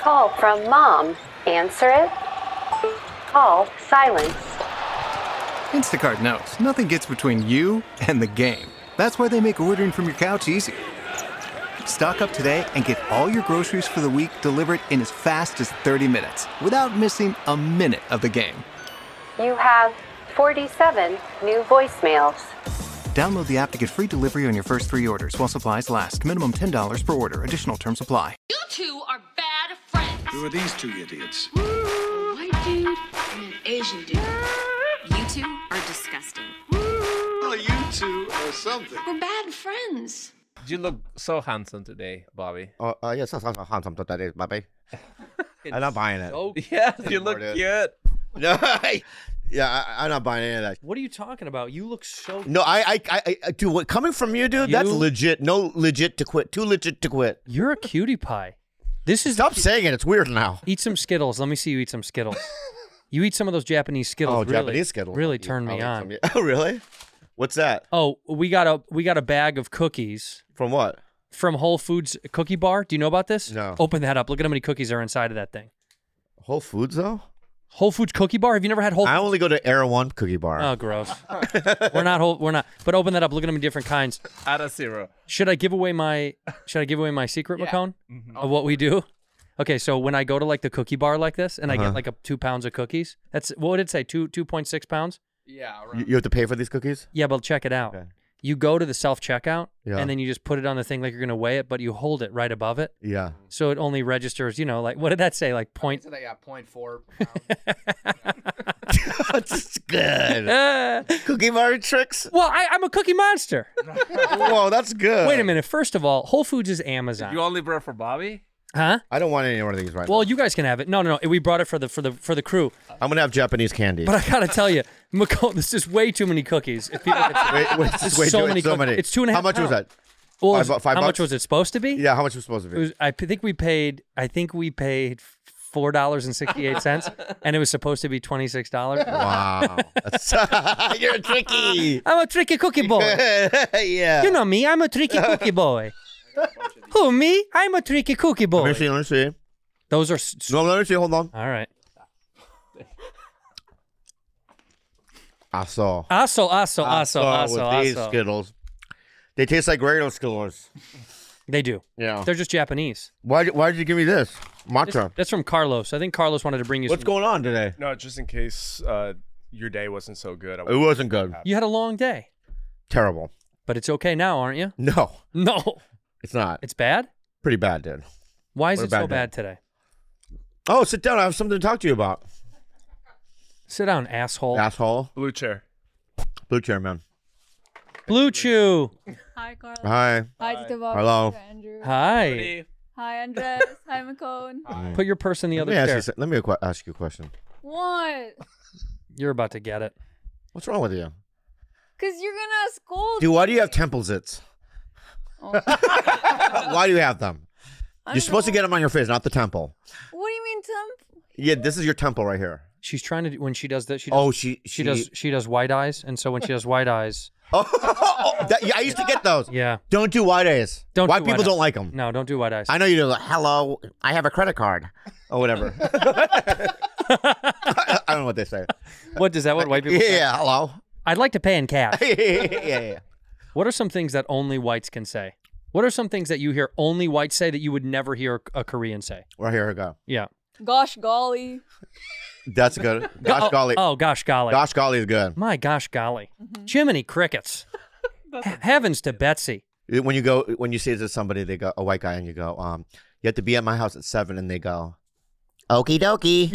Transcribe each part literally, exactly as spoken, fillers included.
call from Mom. Answer it. Call silenced. Instacart knows nothing gets between you and the game. That's why they make ordering from your couch easy. Stock up today and get all your groceries for the week delivered in as fast as thirty minutes without missing a minute of the game. You have forty-seven new voicemails. Download the app to get free delivery on your first three orders while supplies last. Minimum ten dollars per order. Additional terms apply. You two are bad friends. Who are these two idiots? A white dude and an Asian dude. You two are disgusting. Well, you two are something. We're bad friends. You look so handsome today, Bobby. Oh, uh, yes, that's handsome today, Bobby. I'm not buying it. Oh, yeah, you look Dude. cute. No, yeah, I, I'm not buying any of that. What are you talking about? You look so. No, I, I, I, I dude, what coming from you, dude? That's You- legit. No, legit to quit. Too legit to quit. You're a cutie pie. This is. Stop saying it. It's weird now. Eat some Skittles. Let me see you eat some Skittles. You eat some of those Japanese Skittles. Oh, really, Japanese Skittles. Really You turn me probably on. some- Oh, really? What's that? Oh, we got a we got a bag of cookies From what? from Whole Foods Cookie Bar. Do you know about this? No. Open that up. Look at how many cookies are inside of that thing. Whole Foods, though? Whole Foods Cookie Bar. Have you never had Whole? I Foods? only go to Era One Cookie Bar. Oh, gross. we're not whole. We're not. But open that up. Look at them in different kinds. Add a zero. Should I give away my Should I give away my secret, McCone, of what we do? Okay, so when I go to like the cookie bar like this, and I Uh-huh. get like a two pounds of cookies, that's what would it say? Two two point six pounds. Yeah, you, you have to pay for these cookies? Yeah, but check it out. Okay. You go to the self checkout, Yeah. and then you just put it on the thing like you're gonna weigh it, but you hold it right above it, Yeah. so it only registers. You know, like what did that say? Like point. So they got point four. That's good. Uh, Cookie bar tricks? well, I, I'm a cookie monster. Whoa, that's good. Wait a minute. First of all, Whole Foods is Amazon. You only brought for Bobby? Huh? I don't want any more of these right Well, now. you guys can have it. No, no, no. We brought it for the for the for the crew. I'm going to have Japanese candy. But I gotta tell you, McCone, this is way too many cookies. If people, it's, Wait, wait, It's wait, so wait, many so cookies. many. It's two and a half How much was pounds. that? well, Five was- bu- five how much bucks? was it supposed to be? Yeah, how much was it supposed to be? It was, I p- think we paid. I think we paid four dollars and sixty eight cents, and it was supposed to be twenty six dollars. Wow. That's, you're tricky. I'm a tricky cookie boy. Yeah. You know me. I'm a tricky cookie boy. Who me? I'm a tricky cookie Let boy. me see, let me see. Those are. s- s- No, let me see, hold on. All right. I saw. Aso, aso, I aso, saw aso, with these aso. Skittles. They taste like regular Skittles. They do. Yeah. They're just Japanese. Why why did you give me this? Matcha. That's from Carlos. I think Carlos wanted to bring you. What's some- going on today? No, just in case uh, your day wasn't so good. I It wasn't good. You had a long day, Terrible. but it's okay now, aren't you? No, No, it's not. it's bad. Pretty bad, dude. Why is What a it so bad day. bad today? Oh, sit down. I have something to talk to you about. Sit down, asshole. Asshole. Blue chair. Blue chair, man. Blue Chew. Hi, Carla. Hi. Hi, Tito Bobby. Hello. Hi, Andrew. Hi. Hi, Andres. Hi, McCone. Put your purse in the Let other me, ask chair. you, some- let me qu- ask you a question. What? You're about to get it. What's wrong with you? Because you're going to scold Dude, why do me. you have temple zits? Oh. Why do you have them? I You're don't supposed to know. get them on your face, not the temple. What do you mean, temp? Yeah, this is your temple right here. She's trying to do, when she does that. She does, Oh, she she does she does white eyes, and so when she does white eyes, Oh, that, yeah, I used to get those. yeah. Don't do white eyes. Don't White do people white don't eyes. like them. No, don't do white eyes. I know you do. Like, hello, I have a credit card, or whatever. I don't know what they say. What does that? What white people? say? Yeah, hello. I'd like to pay in cash. yeah, yeah, yeah. What are some things that only whites can say? What are some things that you hear only whites say that you would never hear a Korean say? Right here we go. Yeah. Gosh golly. That's good. Gosh oh, golly. Oh, gosh golly. Gosh golly is good. My gosh golly. Jiminy crickets. He- Heavens to Betsy. When you go, when you say to somebody, they go, a white guy, and you go, um, you have to be at my house at seven, and they go, okie dokie.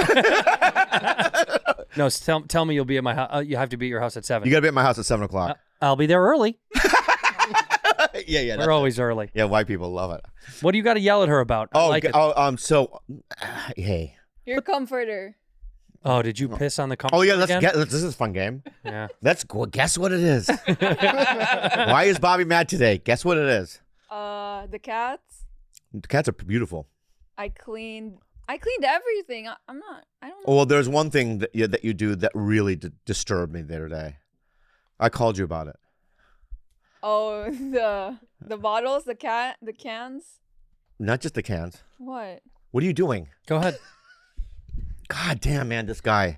No, s- tell, tell me you'll be at my house. Uh, you have to be at your house at seven. You got to be at my house at seven o'clock. Uh, I'll be there early. yeah, yeah. that's We're it. always early. Yeah, white people love it. What do you got to yell at her about? I Oh, like g- it. oh, um, so, hey. Your comforter. Oh, did you piss on the comforter Oh yeah, let's again? get. This is a fun game. Yeah. Let's go. Guess what it is. Why is Bobby mad today? Guess what it is. Uh, the cats. The cats are beautiful. I cleaned. I cleaned everything. I, I'm not. I don't know. Oh, well, there's one thing that you, that you do that really d- disturbed me the other day. I called you about it. Oh, the the bottles, the cat, the cans. Not just the cans. What? What are you doing? Go ahead. God damn, man, this guy.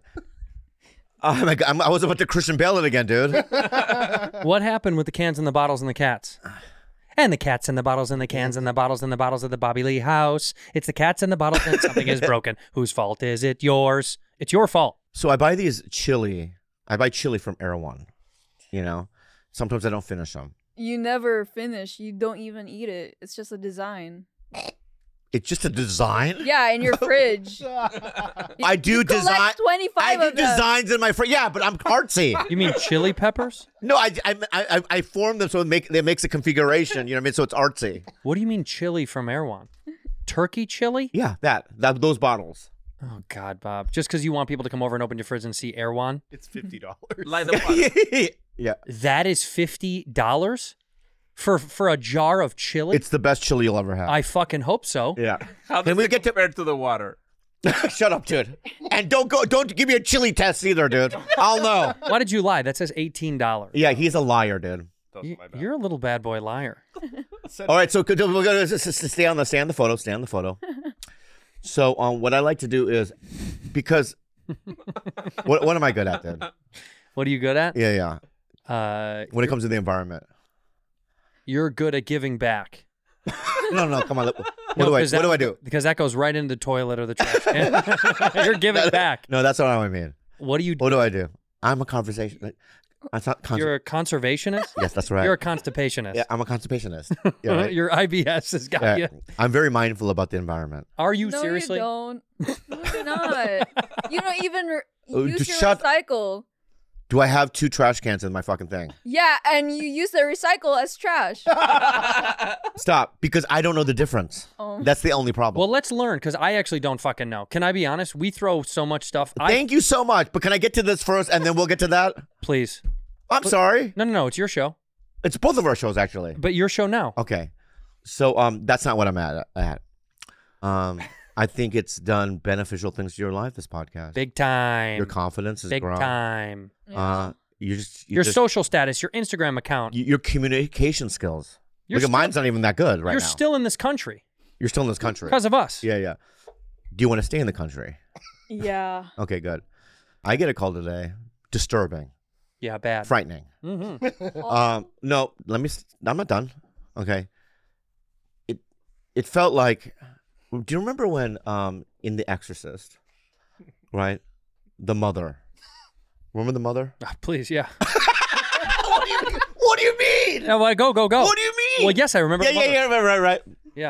Oh my God, I'm, I was about to Christian Bale it again, dude. What happened with the cans and the bottles and the cats? And the cats and the bottles and the cans and the bottles and the bottles of the Bobby Lee house. It's the cats and the bottles and something is broken. Whose fault is it? Yours. It's your fault. So I buy these chili. I buy chili from Erewhon. You know, sometimes I don't finish them. You never finish. You don't even eat it. It's just a design. It's just a design. Yeah, in your fridge. I do you design. collect twenty-five I do of them. designs in my fridge. Yeah, but I'm artsy. You mean chili peppers? No, I, I, I, I form them so it, make, it makes a configuration. You know what I mean? So it's artsy. What do you mean chili from Erewhon? Turkey chili? Yeah, that, that those bottles. Oh, God, Bob. Just because you want people to come over and open your fridge and see Erewhon? It's fifty dollars. Like the water. Yeah, That is fifty dollars for for a jar of chili? it's the best chili you'll ever have. I fucking hope so. yeah. How does Can we it get to? compare to the water? Shut up, dude. And don't go. Don't give me a chili test either, dude. I'll know. Why did you lie? That says eighteen dollars. Yeah, he's a liar, dude. Those You, are my bad. you're a little bad boy liar. All right, so could- we're gonna s- s- stay on the stay on the photo. Stay on the photo. So, um, what I like to do is because what what am I good at, dude? What are you good at? Yeah, yeah. Uh, When it comes to the environment. you're good at giving back. No, no, come on. What No, do I? 'cause What that- do I do? Because that goes right into the toilet or the trash can. You're giving back. No, that's not what I mean. What do you do? What do I do? I'm a conversation. I'm not conser- You're a conservationist? Yes, that's right. You're a constipationist. Yeah, I'm a conservationist. Yeah, right? Your I B S has got Yeah. you. I'm very mindful about the environment. Are you no, seriously? you don't. No, you're not. You don't even re- Oh, use just your shut- recycle. Do I have two trash cans in my fucking thing? Yeah, and you use the recycle as trash. Stop, because I don't know the difference. Oh. That's the only problem. Well, let's learn because I actually don't fucking know. Can I be honest? We throw so much stuff. I, Thank you so much, but can I get to this first and then we'll get to that? please. I'm sorry. No, no, no. It's your show, It's both of our shows, actually. but your show now. Okay. So um, that's not what I'm at. at. Um, I think it's done beneficial things to your life, this podcast. Big time. Your confidence is Big grown. time. Uh, you just, you Your just, social status, your Instagram account. y- your communication skills. You're Look at still- mine's not even that good right You're now. still in this country You're still in this country. because of us. Yeah, yeah. Do you want to stay in the country? Yeah. Okay, good. I get a call today. Disturbing. Yeah, bad. Frightening. Mm-hmm. Um, no, let me. s- I'm not done. Okay. It it felt like. Do you remember when um in The Exorcist, right? The mother. Remember the mother? please, yeah. What do you mean? What do you mean? Yeah, well, go, go, go. What do you mean? Well, yes, I remember. Yeah, the yeah, mother. yeah. Right, right, right. Yeah.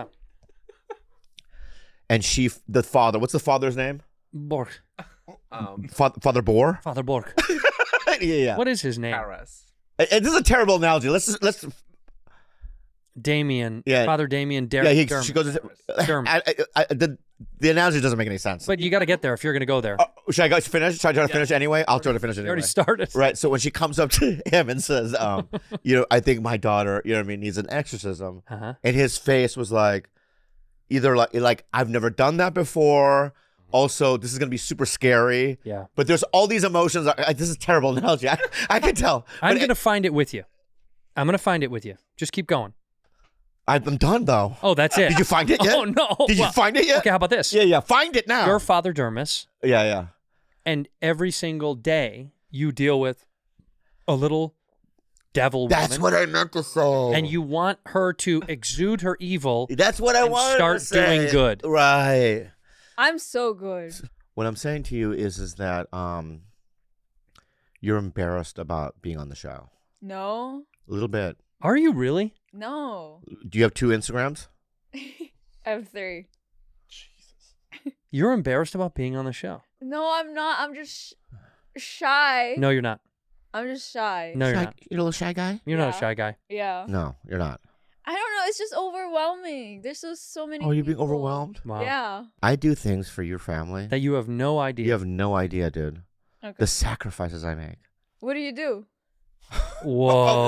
And she, the father. What's the father's name? Borg. Um, Fa- Father Boar. Father Borg. yeah, yeah. What is his name? Paris. Uh, This is a terrible analogy. Let's just, let's. Damien. Yeah. Father Damien Derek. Yeah, he, Dermot. she goes. Dermot. I, I, I, the the analogy doesn't make any sense. But you got to get there if you're going to go there. Uh, should I go finish? Should I try to finish anyway? I'll try to finish it you anyway. already started. Right. So when she comes up to him and says, um, you know, I think my daughter, you know what I mean, needs an exorcism. Uh-huh. And his face was like, either like, like I've never done that before. Also, this is going to be super scary. Yeah. But there's all these emotions. I, I, this is a terrible analogy. I, I can tell. I'm But going to find it with you. I'm going to find it with you. Just keep going. I'm done, though. Oh, that's it. Did you find it yet? Oh, no. Did you Well, find it yet? Okay, how about this? Yeah, yeah. Find it now. You're Father Dermis, yeah, yeah. and every single day you deal with a little devil That's woman, what I meant to say. and you want her to exude her evil. That's what I and wanted start to say. doing good. Right. I'm so good. What I'm saying to you is, is that um, you're embarrassed about being on the show. No. A little bit. Are you really? No. Do you have two Instagrams? I have three. You're embarrassed about being on the show. No, I'm not. I'm just sh- shy. No, you're not. I'm just shy. No, you're Shy- not. You're a little shy guy? You're not a Yeah. shy guy. Yeah. No, you're not. I don't know. It's just overwhelming. There's so so many. Oh, you're being people. overwhelmed? Wow. Yeah. I do things for your family. That you have no idea. You have no idea, dude. Okay. The sacrifices I make. What do you do? Whoa.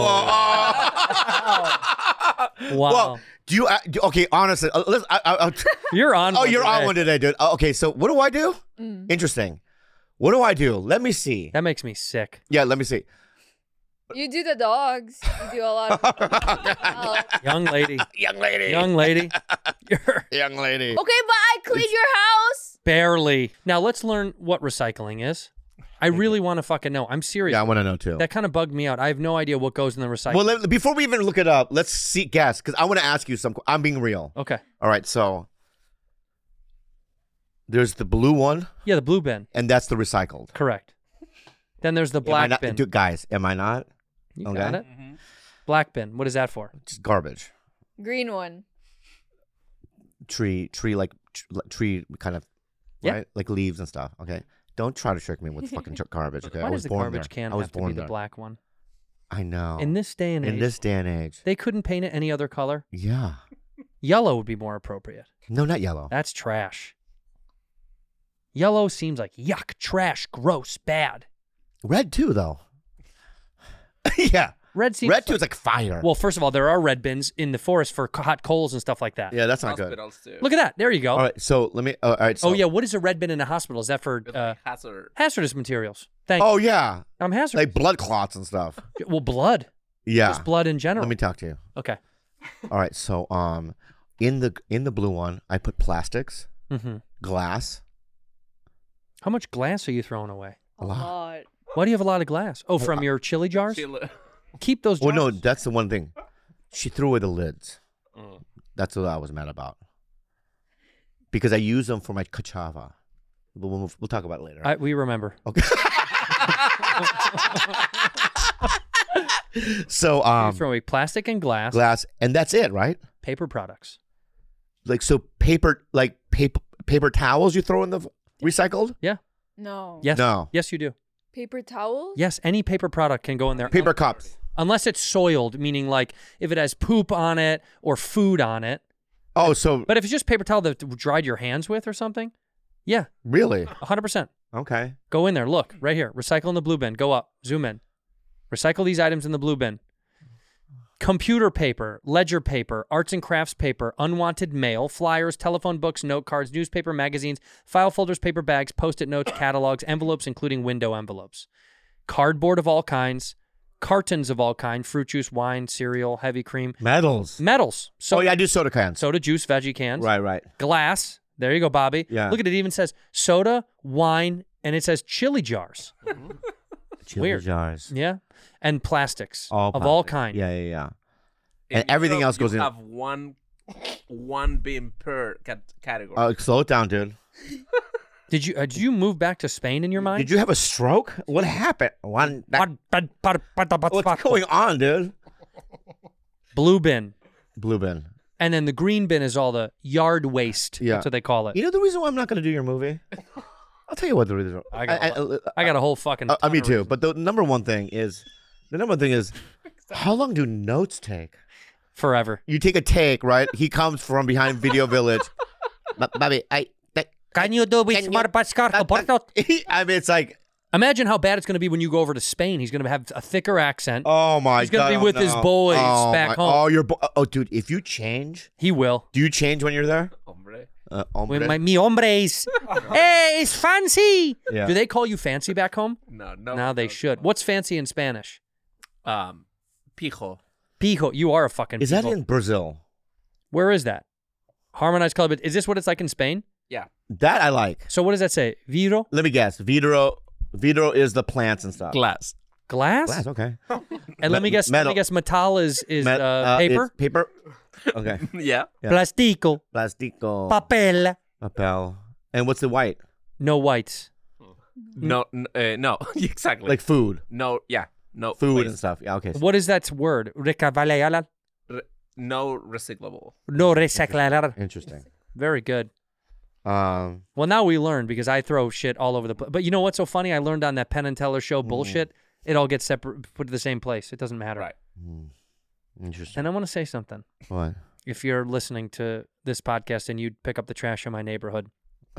Wow. Well, do you, uh, do, okay, honestly, uh, let's, I, I, I, You're on oh, one you're on today. one today, dude. Uh, okay, so what do I do? Mm. Interesting. What do I do? Let me see. That makes me sick. Yeah, let me see. You do the dogs. You do a lot of. Oh. Young lady. Young lady. Young lady. You're Young lady. Okay, but I clean leave it's- your house? Barely. Now let's learn what recycling is. I really want to fucking know. I'm serious. Yeah, I want to know too. That kind of bugged me out. I have no idea what goes in the recycling. Well, let, before we even look it up, let's see guess because I want to ask you some. I'm being real. Okay. All right, so there's the blue one, Yeah, the blue bin. and that's the recycled. Correct. Then there's the Am I black not- bin. Dude, guys, am I not? You okay. got it. Black bin. What is that for? Just garbage. Green one. Tree, tree like tr- like tree kind of, Yeah. right? Like leaves and stuff. Okay. Don't try to trick me with fucking tr- garbage. Okay. Why I does was the born garbage there. can I was have to born be the there. black one? I know. In this day and age, In this day and age. they couldn't paint it any other color. Yeah. Yellow would be more appropriate. No, not yellow. That's trash. Yellow seems like yuck, trash, gross, bad. Red too, though. yeah. Red seems Red too like- is like fire. Well, first of all, there are red bins in the forest for co- hot coals and stuff like that. yeah, that's not good. Hospitals too. Look at that. There you go. All right, so let me. Uh, all right. So, Oh yeah, what is a red bin in a hospital? Is that for With, uh, like, hazard. hazardous materials? Thank Oh yeah, I'm hazardous. like blood clots and stuff. well, blood. Yeah. Just blood in general. Let me talk to you. Okay. All right. So um, in the in the blue one, I put plastics, Mm-hmm. glass. How much glass are you throwing away? A lot. Why do you have a lot of glass? Oh, from your chili jars? Chile. Keep those Well, jars. no, that's the one thing. She threw away the lids. Mm. That's what I was mad about. Because I use them for my cachava. We'll, we'll, we'll talk about it later. I, we remember. Okay. so you um, throw away plastic and glass, glass, and that's it, right? paper products. Like so, paper, like paper, paper towels you throw in the recycled. Yeah. No. Yes. No. Yes, you do. Paper towels? Yes, any paper product can go in there. Paper cups. Unless it's soiled, meaning like if it has poop on it or food on it. Oh, so But if it's just paper towel that you dried your hands with or something, yeah, really? one hundred percent. Okay. Go in there. Look, right here. Recycle in the blue bin. Go up. Zoom in. Recycle these items in the blue bin. Computer paper, ledger paper, arts and crafts paper, unwanted mail, flyers, telephone books, note cards, newspaper, magazines, file folders, paper bags, post-it notes, catalogs, envelopes, including window envelopes, cardboard of all kinds, cartons of all kinds, fruit juice, wine, cereal, heavy cream, Metals. metals. So oh yeah, I do soda cans. soda, juice, veggie cans, Right, right. glass. There you go, Bobby. Yeah. Look at it. It even says soda, wine, and it says chili jars. Chili Weird. jars. Yeah. And plastics All of all plastic. kind. Yeah, yeah, yeah. In And everything Europe, else goes you in. have one, one bin per cat- category. Uh, slow it down, dude. Did you uh, did you move back to Spain in your mind? Did you have a stroke? What happened? One. That, What's what's going on, dude? Blue bin. Blue bin. And then the green bin is all the yard waste. Yeah. That's what they call it. You know the reason why I'm not going to do your movie? I'll tell you what the reason. I got, I, a- I got a whole fucking. Uh, uh, ton me of too. reasons. But the number one thing is, the number one thing is, how long do notes take? Forever. You take a take, right? He comes from behind Video Village. But, Bobby, I. That, Can you do Can you- I mean, it's like, Imagine how bad it's going to be when you go over to Spain. He's going to have a thicker accent. oh my god. He's gonna be with his no. boys oh back my- home. Oh, your bo- oh, dude, if you change, He will. do you change when you're there? Hombre. Uh, With hombre? my mi hombres. Hey, it's fancy. Yeah. Do they call you fancy back home? No, no. now they no, should. no. What's fancy in Spanish? Um, pijo. Pijo. You are a fucking. Is that pijo. in Brazil? Where is that? Harmonized color. But is this what it's like in Spain? Yeah. That I like. So what does that say? Viro? Let me guess. Vidro, Vidro is the plants and stuff. Glass. Glass? Glass, okay. And let me Me- guess. Let metal. me guess. Metal is is Met- uh, uh, paper. it's paper. Okay. Yeah. Yeah. Plastico. Plastico. Papel. Papel. And what's the white? No whites. No, n- uh, no, exactly. Like food. no, yeah, no Food waste. and stuff. Yeah, okay. What is that word? Recavalear. Re- no recyclable. No reciclar. Interesting. Very good. Um, Well, now we learned because I throw shit all over the place. But you know what's so funny? I learned on that Penn and Teller show Mm. bullshit. It all gets separate, put to the same place. It doesn't matter. Right. interesting. And I want to say something. What? If you're listening to this podcast and you'd pick up the trash in my neighborhood,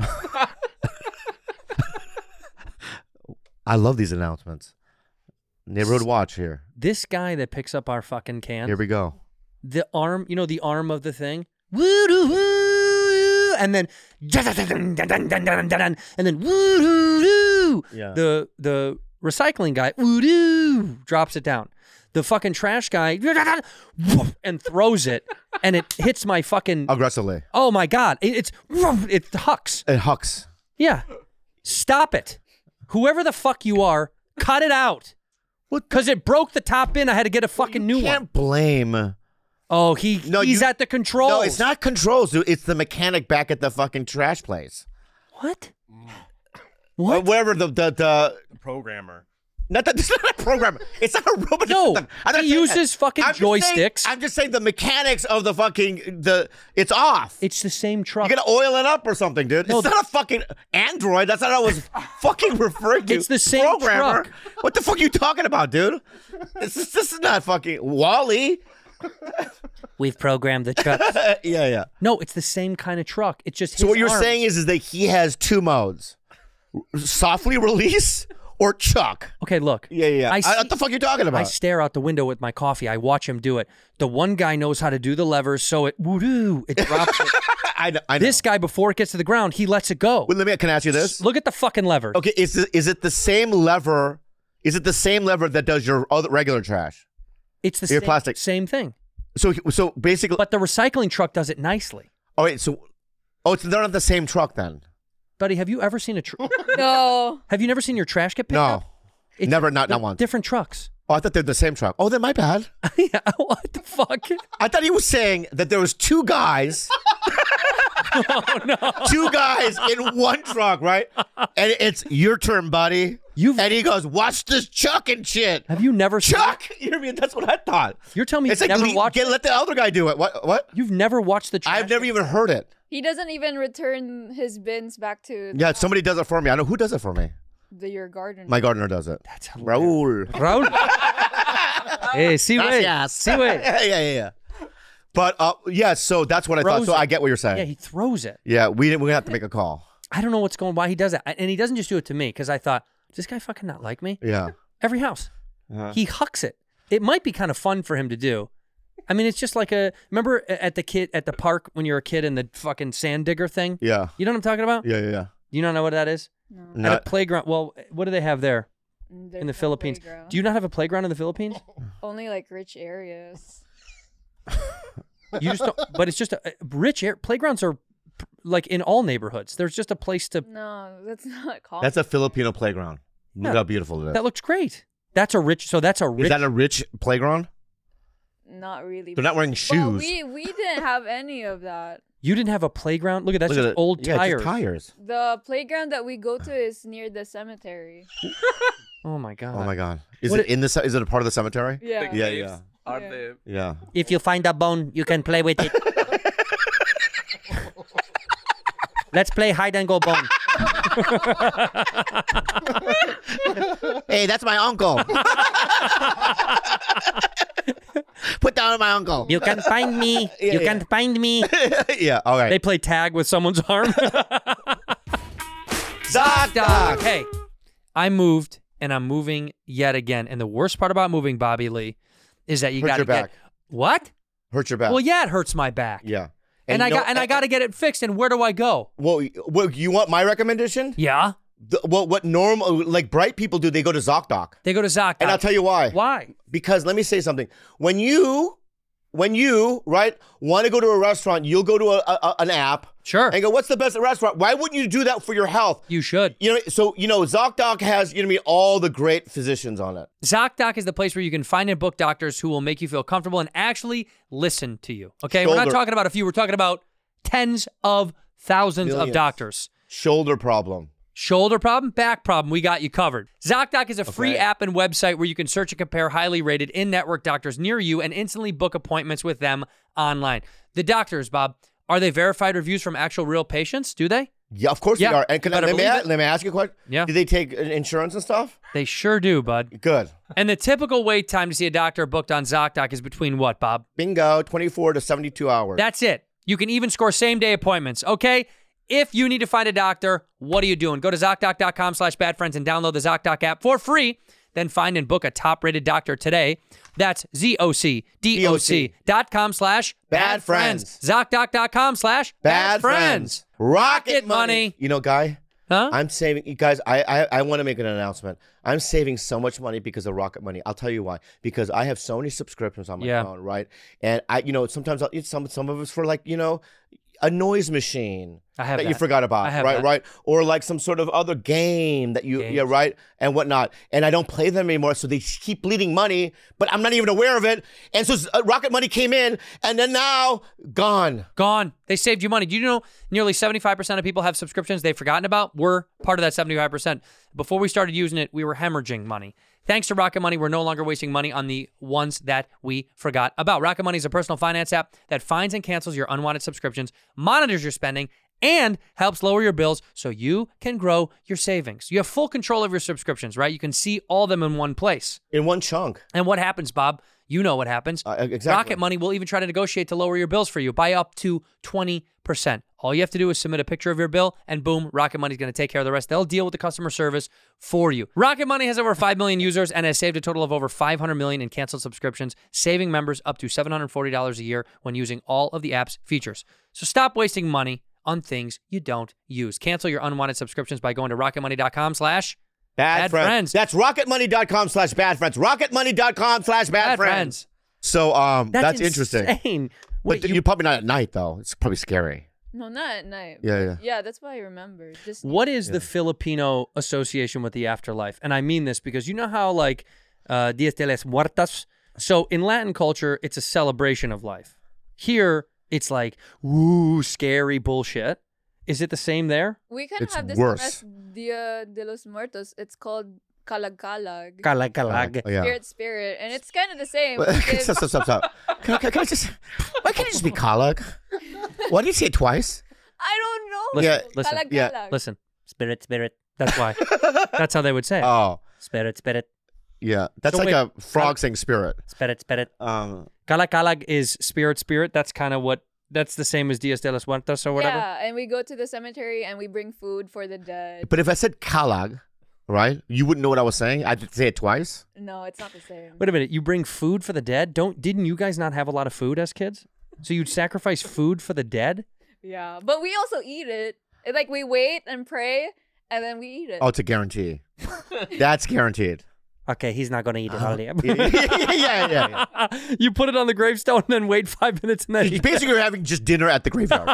I love these announcements. Neighborhood watch here. this guy that picks up our fucking cans, Here we go. the arm, you know, the arm of the thing, woo-doo-woo, and then and then woo-doo-doo. Yeah. The the recycling guy woo-doo, drops it down. The fucking trash guy and throws it, and it hits my fucking aggressively. Oh my god! It, it's it hucks. It hucks. Yeah. Stop it. Whoever the fuck you are, cut it out. Because it broke the top in. I had to get a fucking new one. You can't blame. Oh, he no, he's you, at the controls. No, it's not controls, dude. It's the mechanic back at the fucking trash place. What? What? Wherever the the, the The programmer. Not that it's not a programmer. It's not a robot. No, I'm not he saying uses that. fucking I'm just saying- joysticks. I'm just saying the mechanics of the fucking the it's off. It's the same truck. You gotta oil it up or something, dude. No, it's not a fucking Android. That's not what I was fucking referring to. It's the same programmer. truck. What the fuck are you talking about, dude? This is this is not fucking Wall-E. We've programmed the truck. yeah, yeah. No, it's the same kind of truck. It's just So his what you're arms. saying is, is that he has two modes: softly release or chuck. Okay, look. Yeah, yeah. I I, see- what the fuck are you talking about? I stare out the window with my coffee. I watch him do it. The one guy knows how to do the levers, so it woo it drops it. I know, I know. This guy, before it gets to the ground, he lets it go. Well, let me. Can I ask you this? Look at the fucking lever. Okay, is it, is it the same lever? Is it the same lever that does your other regular trash? It's the Your same, plastic. same thing. So so basically, But the recycling truck does it nicely. oh wait, so oh, it's they're not the same truck then? Buddy, have you ever seen a truck? No. Have you never seen your trash get picked No, up? It's never, not they're not once. Different trucks. Oh, I thought they're the same truck. Oh, then my bad. Yeah, what the fuck? I thought he was saying that there was two guys, Oh, no. two guys in one truck, right? And it's your turn, buddy. You've- and he goes, "Watch this chuck and shit." Have you never seen Chuck, you know what I mean? That's what I thought. You're telling me It's you've like never le- watched get, it? let the other guy do it. What? What? You've never watched the trash I've never even heard it. He doesn't even return his bins back to Yeah, somebody does it for me. I know who does it for me. the, your garden. My gardener does it. That's Raul. Raul. Hey, see way. Gracias. See way. yeah, yeah, yeah. But uh, yeah, so that's what I thought. So Throws I it. get what you're saying. Yeah, Yeah, he throws it. we didn't. We have to make a call. I don't know what's going. Why he does it, and he doesn't just do it to me because I thought, does this guy fucking not like me? Yeah. Every house, Uh-huh. he hucks it. It might be kind of fun for him to do. I mean, it's just like a. Remember at the kid at the park when you were a kid and the fucking sand digger thing. Yeah. You know what I'm talking about? Yeah, yeah, yeah. You don't know what that is? No. At Not- a playground. Well, what do they have there There's in the no Philippines? playground. Do you not have a playground in the Philippines? Only like rich areas. You just don't. But it's just a, a rich air playgrounds are p- like in all neighborhoods. There's just a place to. No, that's not called. That's a Filipino playground. Look Yeah. how beautiful it is. That looks great. That's a rich. So that's a rich. Is that a rich playground? Not really. They're not wearing Well, shoes. we we didn't have any of that. You didn't have a playground. Look at that's Look at just it. old yeah, tires. Just tires. The playground that we go to is near the cemetery. Oh my god. Oh my god. Is What it it- in the? ce- Is it a part of the cemetery? Yeah. The Yeah, graves yeah. Are Yeah. the Yeah. If you find a bone, you can play with it. Let's play hide and go bone. Hey, that's my uncle. Put down my uncle. You can find me. Yeah, you yeah. can find me. yeah. All right. They play tag with someone's arm. Doc, doc. Hey, I moved and I'm moving yet again. And the worst part about moving, Bobby Lee, is that you Hurt got to your get back. what? Hurt your back. Well, yeah, it hurts my back. Yeah. And, I you know- got and I got to get it fixed. And where do I go? Well, well, you want my recommendation? Yeah, The, well, what normal like bright people do, they go to ZocDoc. they go to ZocDoc. And I'll tell you why. Why? Because let me say something. When you, when you, right, want to go to a restaurant, you'll go to a, a, an app Sure, and go, what's the best restaurant? Why wouldn't you do that for your health? you should. You know, so, you know, ZocDoc has, you know what I mean, all the great physicians on it. ZocDoc is the place where you can find and book doctors who will make you feel comfortable and actually listen to you. Okay, we're not Shoulder- talking about a few. We're talking about tens of thousands of Millions. doctors. Shoulder problem. Shoulder problem, back problem, we got you covered. ZocDoc is a free Okay. app and website where you can search and compare highly rated in-network doctors near you and instantly book appointments with them online. The doctors, Bob, are they verified reviews from actual real patients? Do they? Yeah, of course Yeah, they are. And can I, better let, me, believe a- it. let me ask you a question. Yeah. Do they take uh, insurance and stuff? They sure do, bud. Good. And the typical wait time to see a doctor booked on ZocDoc is between what, Bob? Bingo, twenty-four to seventy-two hours. That's it. You can even score same-day appointments, okay? If you need to find a doctor, what are you doing? Go to ZocDoc.com slash bad friends and download the ZocDoc app for free. Then find and book a top-rated doctor today. That's Z-O-C-D-O-C dot com slash Bad friends. ZocDoc.com slash Bad friends. Rocket Rocket money. You know, Guy, Huh? I'm saving, you guys. I I, I want to make an announcement. I'm saving so much money because of Rocket Money. I'll tell you why. Because I have so many subscriptions on my Yeah. phone, right? And I, you know, sometimes I'll, some some of it's for like, you know, a noise machine I have that, that. you forgot about, I have right? that. Right? Or like some sort of other game that you, yeah, Games. right, and whatnot. And I don't play them anymore, so they keep bleeding money, but I'm not even aware of it. And so uh, Rocket Money came in, and then now gone. Gone. They saved you money. Do you know nearly seventy-five percent of people have subscriptions they've forgotten about? We're part of that seventy-five percent. Before we started using it, we were hemorrhaging money. Thanks to Rocket Money, we're no longer wasting money on the ones that we forgot about. Rocket Money is a personal finance app that finds and cancels your unwanted subscriptions, monitors your spending, and helps lower your bills so you can grow your savings. You have full control of your subscriptions, right? You can see all of them in one place. In one chunk. And what happens, Bob? You know what happens. Uh, exactly. Rocket Money will even try to negotiate to lower your bills for you by up to twenty percent. All you have to do is submit a picture of your bill, and boom, Rocket Money's going to take care of the rest. They'll deal with the customer service for you. Rocket Money has over five million users and has saved a total of over five hundred million in canceled subscriptions, saving members up to seven hundred forty dollars a year when using all of the app's features. So stop wasting money on things you don't use. Cancel your unwanted subscriptions by going to rocketmoney.com slash Bad, Bad friends. friends. That's rocketmoney.com slash bad friends. Rocketmoney.com slash bad Bad friends. friends. So um, That's, that's, interesting. insane. Wait, But you- you, are probably not at night though. It's probably scary. No, not at night. Yeah, yeah. Yeah, that's why I remember. Just What is the Filipino association with the afterlife? And I mean this because you know how, like, uh, Dias de los Muertos? So in Latin culture, it's a celebration of life. Here, it's like, woo, scary bullshit. Is it the same there? we kind of It's have this worse. as Dia de los Muertos. It's called Kalag-kalag. Kalag, kalag. Oh, yeah. Spirit, spirit, and it's kind of the same. Well, because- stop, stop, stop, stop. Can, I- can, can I just? Why can't it just be Kalag? Why do you say it twice? I don't know. Listen, Yeah, listen, Kalag-kalag. yeah, listen. Spirit, spirit. That's why. That's how they would say it. Oh, Spirit, spirit. yeah. That's So like wait, a frog saying spirit. Spirit, spirit. Um, Kalag, kalag is spirit, spirit. That's kind of what, that's the same as Dias de los Muertos or whatever. Yeah, and we go to the cemetery and we bring food for the dead. but if I said Kalag, right, you wouldn't know what I was saying. I'd say it twice. No, it's not the same. Wait a minute. You bring food for the dead? Don't, didn't you guys not have a lot of food as kids? So you'd sacrifice food for the dead? Yeah, but we also eat it. It- Like we wait and pray, and then we eat it. Oh, to guarantee. That's guaranteed. Okay, he's not going to eat it. hardly. yeah, yeah, yeah, yeah. You put it on the gravestone and then wait five minutes and then It's eat. basically you're having just dinner at the graveyard.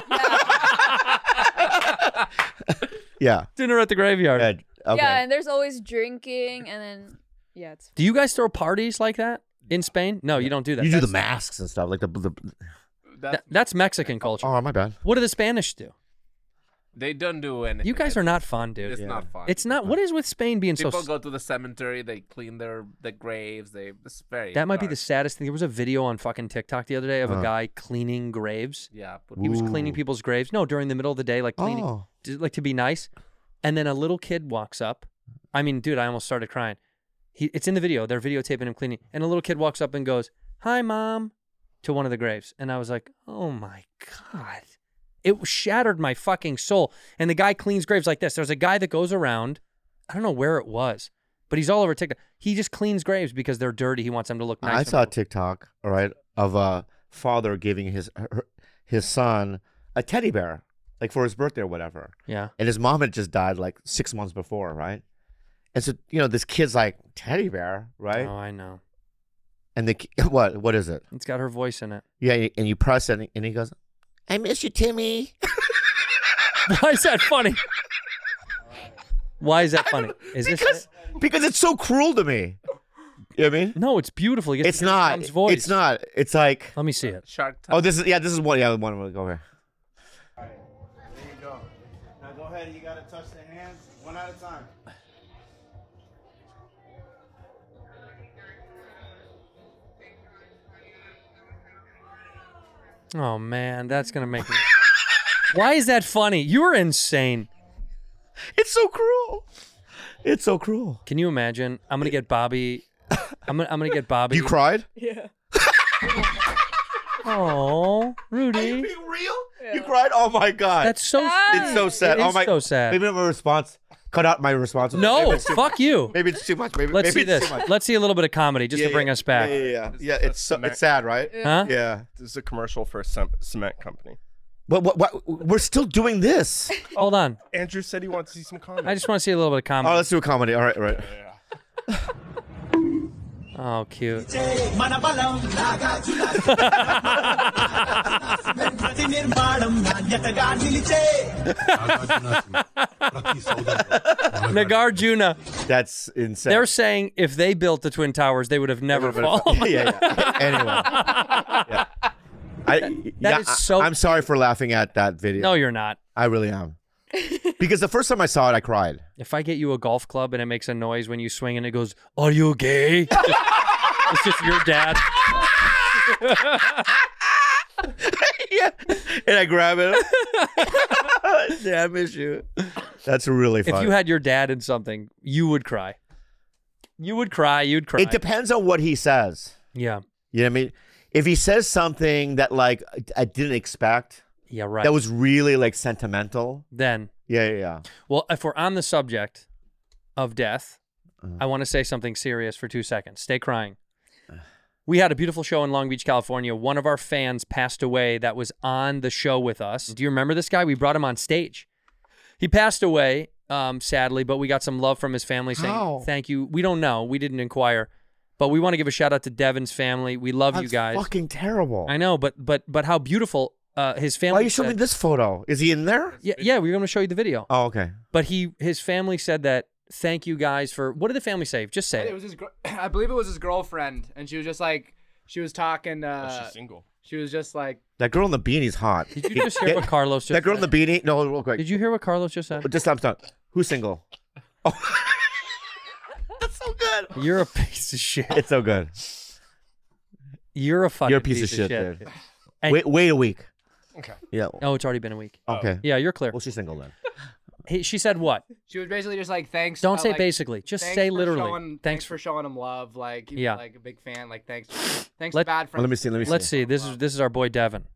yeah. Dinner at the graveyard. Good. Okay. Yeah, and there's always drinking, and then yeah, it's Do you guys throw parties like that in Spain? No, you don't do that. you do the That's- masks and stuff like the. the That, Th- that's Mexican culture. oh, my bad. What do the Spanish do? they don't do anything. You guys are not fun, dude. It's Yeah. not fun. It's not. What is with Spain being so? People s- go to the cemetery. They clean their the graves. They it's very. That might be the dark. saddest thing. There was a video on fucking TikTok the other day of a Uh. guy cleaning graves. Yeah. But He was Ooh. cleaning people's graves. No, during the middle of the day, like cleaning, Oh. to- like to be nice. And then a little kid walks up. I mean, dude, I almost started crying. He, it's in the video. They're videotaping him cleaning, and a little kid walks up and goes, "Hi, mom," to one of the graves, and I was like, "Oh my god." It shattered my fucking soul. And the guy cleans graves like this. There's a guy that goes around, I don't know where it was, but he's all over TikTok. He just cleans graves because they're dirty. He wants them to look nice. I when saw a they're- TikTok, all right, of a father giving his her, his son a teddy bear, like for his birthday or whatever. Yeah. And his mom had just died like six months before, right? And so, you know, this kid's like, teddy bear, right? Oh, I know. And the ki- what? What is it? It's got her voice in it. Yeah, and you press it, and he goes, "I miss you, Timmy." Why is that funny? Why is that funny? Is because this? because it's so cruel to me. You know what I mean? No, it's beautiful. He gets It's to hear his not. mom's voice. It's not. It's like, Let me see it. Shark Tank. oh, this is yeah. This is one. Yeah, one. Go over. There you go. Now go ahead. You gotta touch the hands one at a time. Oh man, that's gonna make me. Why is that funny? You're insane. It's so cruel. It's so cruel. Can you imagine? I'm gonna get Bobby. I'm gonna. I'm gonna get Bobby. You cried? yeah. Oh, Rudy. being real? You cried? Oh my god. That's so. It's so sad. It oh is my. so sad. Maybe my response. Cut out my response. Maybe No, it's too- fuck you. Maybe it's too much. Maybe. Let's maybe see it's this. Too much. Let's see a little bit of comedy just Yeah, to bring yeah, us back. Yeah, yeah, yeah. Yeah, This it's so, cement- it's sad, right? Huh? Yeah. This is a commercial for a cem- cement company. What, what, what? We're still doing this. Hold on. Andrew said he wants to see some comments. I just want to see a little bit of comedy. Oh, let's do a comedy. All right, all right. Oh, cute. Nagarjuna. That's insane. They're saying if they built the Twin Towers, they would have never fallen. yeah, yeah. Anyway. Yeah. I, That yeah, is so- I, I'm sorry for laughing at that video. No, you're not. I really am. Because the first time I saw it, I cried. If I get you a golf club and it makes a noise when you swing and it goes, "Are you gay?" It's just your dad. Yeah. And I grab it. Yeah, I miss you. That's really funny. If you had your dad in something, you would cry. You would cry. You'd cry. It depends on what he says. Yeah. You know what I mean? If he says something that like I didn't expect, Yeah, right. that was really like sentimental. Then. Yeah, yeah, yeah. Well, if we're on the subject of death, I want to say something serious for two seconds. Stay crying. We had a beautiful show in Long Beach, California. One of our fans passed away that was on the show with us. Do you remember this guy? We brought him on stage. He passed away, um, sadly, but we got some love from his family saying, How? thank you. We don't know. We didn't inquire. But we want to give a shout out to Devin's family. We love That's you guys. fucking terrible. I know, but but but how beautiful uh, his family Why you show me said- this photo? Is he in there? Yeah, yeah, we we're going to show you the video. Oh, okay. But he his family said that thank you guys for, what did the family say? Just say It it. was his. gr- I believe it was his girlfriend, and she was just like, she was talking. Uh, Oh, she's single. She was just like, That girl in the beanie's hot. Did you just hear what Carlos just That girl said? in the beanie? No, real quick. Did you hear what Carlos just said? Just stop, stop. Who's single? Oh. That's so good. You're a piece of shit. It's so good. You're a fucking You're a piece, of shit, dude. And- Wait, wait a week. Okay. Yeah. Oh, it's already been a week. Okay. Yeah, you're clear. Well, she's single then. He, she said what? she was basically just like, thanks. Don't uh, say like, basically. Just thanks say for literally. showing- Thanks thanks for showing him love. Like, he was, Yeah. like a big fan. Like, thanks. Thanks Let- to bad Oh, friends. let me see. Let me see. Let's see. This is this is our boy Devin.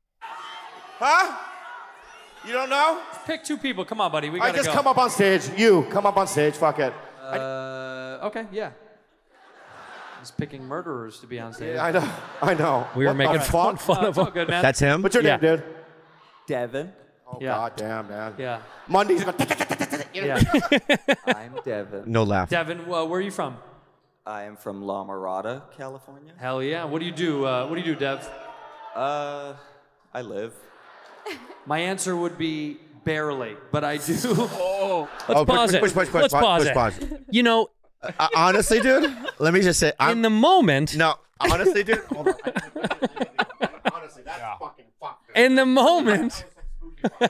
Huh? You don't know? Pick two people. Come on, buddy. We I gotta just go. come up on stage. You come up on stage. Fuck it. Uh, okay, yeah. He's picking murderers to be on stage. I know. I know. We were What the making fun, fuck? fun of him. Good man. That's him? What's your Yeah. name, dude? Devin. Oh Yeah. god damn, man. Yeah. Mondays. Go, Yeah. I'm Devin. No laugh. Devin, uh, where are you from? I am from La Mirada, California. Hell yeah. What do you do? Uh, what do you do, Dev? Uh, I live. My answer would be barely, but I do. Oh. Let's Oh, push, pause push, it. push, push, push, Let's push, pause push, it. pause. You know, Uh, honestly, dude, let me just say, I'm in the moment, no. Honestly, dude. Hold on. Honestly, that's fucking fucked. dude. in the moment. You're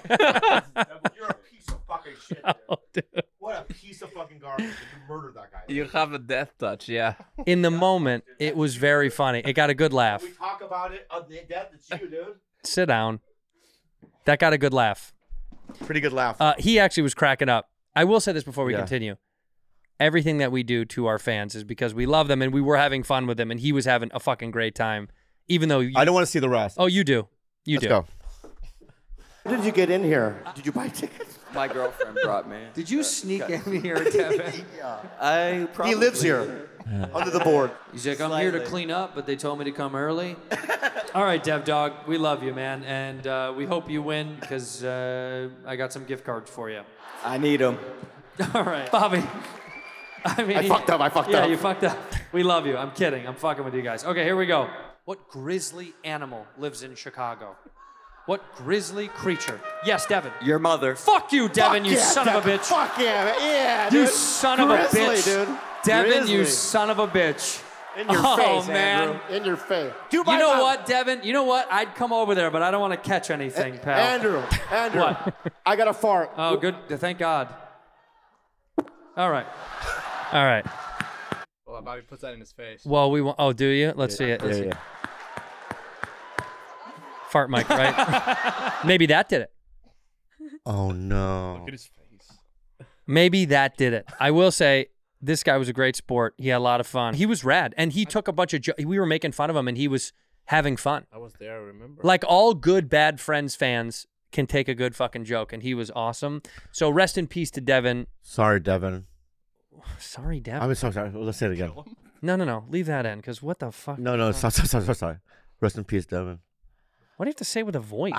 a piece of fucking shit, dude. Oh, dude. What a piece of fucking garbage! You murdered that guy. You have a death touch, yeah. In the moment, it was very funny. It got a good laugh. We talk about it on the death. It's you, dude. Sit down. That got a good laugh. Pretty good laugh. Uh, he actually was cracking up. I will say this before we Yeah. continue. Everything that we do to our fans is because we love them and we were having fun with them and he was having a fucking great time. Even though you, I don't want to see the rest. Oh, you do. You Let's do. go. How did you get in here? Did you buy tickets? My girlfriend brought me. Did you sneak in here, Devin? I probably He lives here, under the board. He's like, I'm here to Slightly. clean up, but they told me to come early. All right, Dev Dog, we love you, man, and uh, we hope you win because uh, I got some gift cards for you. I need them. All right, Bobby. I mean, I fucked up, I fucked yeah, up. you fucked up. We love you. I'm kidding. I'm fucking with you guys. Okay, here we go. What grisly animal lives in Chicago? What grisly creature? Yes, Devin. Your mother. Fuck you, Devin, Fuck you yeah, son of a Devin. bitch. Fuck yeah, yeah, You dude. son of Grizzly, a bitch. dude. Devin, you Grizzly. son of a bitch. In your oh, face, man. Andrew. In your face. You know what, Devin? You know what? I'd come over there, but I don't want to catch anything, pal. Andrew, Andrew. What? I got a fart. Oh, good. Thank God. All right. All right. Well, Bobby puts that in his face. Well, we want. Oh, do you? Let's see it. Let's Yeah, see. yeah. Fart mic, right? Maybe that did it. Oh no. Look at his face. Maybe that did it. I will say this guy was a great sport. He had a lot of fun. He was rad, and he took a bunch of. Jo- we were making fun of him, and he was having fun. I was there, I remember. Like all good Bad Friends fans can take a good fucking joke, and he was awesome. So rest in peace to Devin. Sorry, Devin. Sorry, Devin. I'm so sorry. Let's say it again. No, no, no. Leave that in, because what the fuck? No, no. Sorry, sorry, sorry, sorry. Rest in peace, Devin. What do you have to say with a voice? I don't.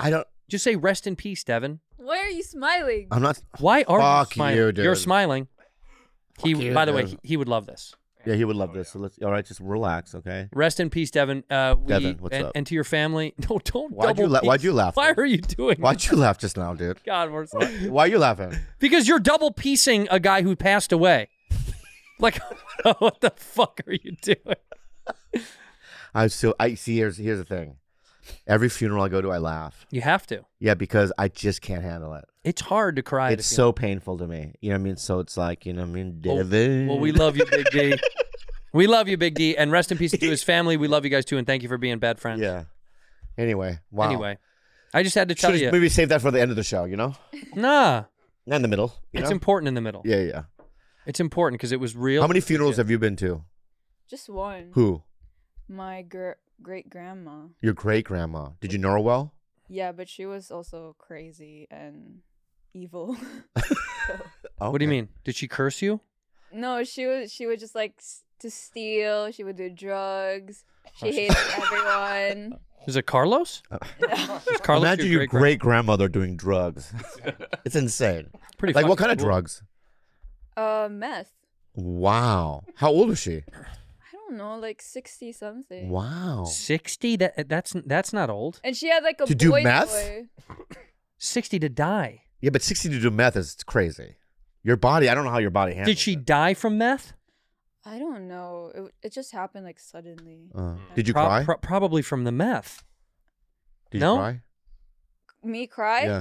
Just say rest in peace, Devin. Why are you smiling? I'm not. Why are Fuck you smiling? you, dude. You're smiling. He, you, by the way, dude. he, he would love this. Yeah, he would love this. So let's. All right, just relax, okay? Rest in peace, Devin. Uh, we, Devin, what's and, up? and to your family. No, don't. Why'd you double la- peace. Why'd you laugh? Why dude? are you doing? Why'd you laugh just now, dude? God, we're so- Why are you laughing? Because you're double piecing a guy who passed away. Like, what the fuck are you doing? I still. I see. Here's here's the thing. Every funeral I go to, I laugh. You have to. Yeah, because I just can't handle it. It's hard to cry. It's at a so painful to me. You know what I mean? So it's like, you know what I mean? Well, Devin. well, we love you, Big D. We love you, Big D. And rest in peace to his family. We love you guys too, and thank you for being bad friends. Yeah. Anyway, wow. Anyway, I just had to tell Should've you. maybe save that for the end of the show, you know? Nah. Not in the middle. You It's know? important in the middle. Yeah, yeah. It's important because it was real. How many funerals have you been to? Just one. Who? My gr- great grandma. Your great grandma. Did you know her well? Yeah, but she was also crazy and evil. What do you mean? Did she curse you? No, she was. She would just like s- to steal. She would do drugs. She Oh, she- hated everyone. Is it Carlos? Is Carlos Imagine your great great grandmother doing drugs. It's insane. Pretty like what fucking kind of cool. drugs? Uh, meth. Wow. How old was she? I don't know, like sixty something. Wow. Sixty? That that's that's not old. And she had like a To do boy meth? toy. Sixty to die. Yeah, but sixty to do meth is crazy. Your body, I don't know how your body handles Did she die from meth? I don't know. It, it just happened like suddenly. Uh, did you Pro- cry? pro- probably from the meth. Did no? you cry? Me cry? Yeah.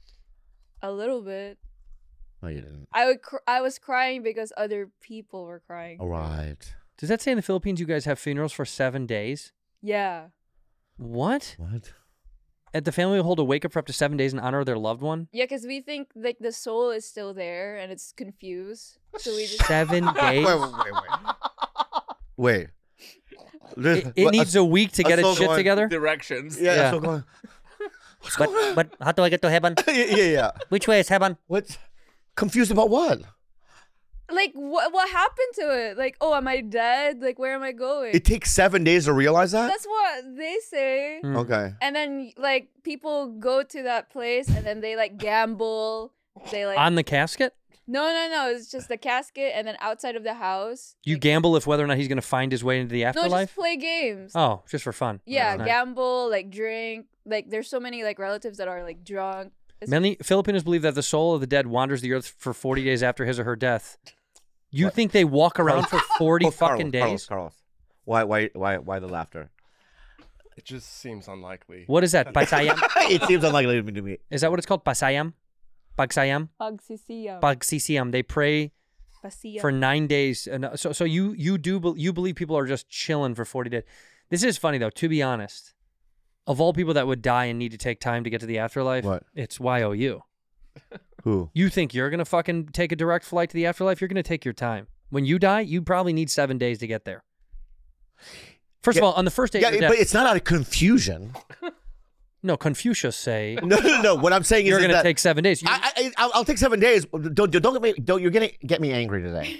A little bit. No, you didn't. I would. Cr- I was crying because other people were crying. All right. Does that say in the Philippines you guys have funerals for seven days? Yeah. What? What? At the family will hold a wake up for up to seven days in honor of their loved one? Yeah, because we think like the soul is still there and it's confused. So we just Seven days? Wait, wait, wait, wait. Wait. It, it needs a week to get its shit together? Directions. Yeah, Yeah. so going. But, but how do I get to heaven? yeah, yeah, yeah. Which way is heaven? What? Confused about what? like what what happened to it? Like, oh, am I dead? Like, where am I going? It takes seven days to realize that? That's what they say. Hmm. Okay. And then like people go to that place and then they like gamble. They like On the casket? No, no, no. It's just the casket and then outside of the house. You gamble if whether or not he's going to find his way into the No, afterlife? just play games. Oh, just for fun. Yeah, Nice. gamble, like drink. Like there's so many like relatives that are like drunk. It's- Many Filipinos believe that the soul of the dead wanders the earth for forty days after his or her death. You think they walk around for forty Oh, fucking Carlos, days? Carlos, Carlos. Why, why, why, why the laughter? It just seems unlikely. What is that? Pasayam? It seems unlikely to me. Is that what it's called? Pasayam? Pagsayam? Pagsisiyam. Pagsisiyam. They pray Pasiyam. for nine days. And uh, so, so you you do be- you believe people are just chilling for forty days? This is funny though. To be honest, of all people that would die and need to take time to get to the afterlife, What? it's Y O U. Who? You think you're gonna fucking take a direct flight to the afterlife? You're gonna take your time. When you die, you probably need seven days to get there. First Yeah, of all, on the first day Yeah, of your but death, it's not out of confusion. no, Confucius say No, no, no. What I'm saying you're is, is gonna that take seven days. You- I, I, I'll, I'll take seven days. Don't, don't get me. Don't. You're gonna get me angry today.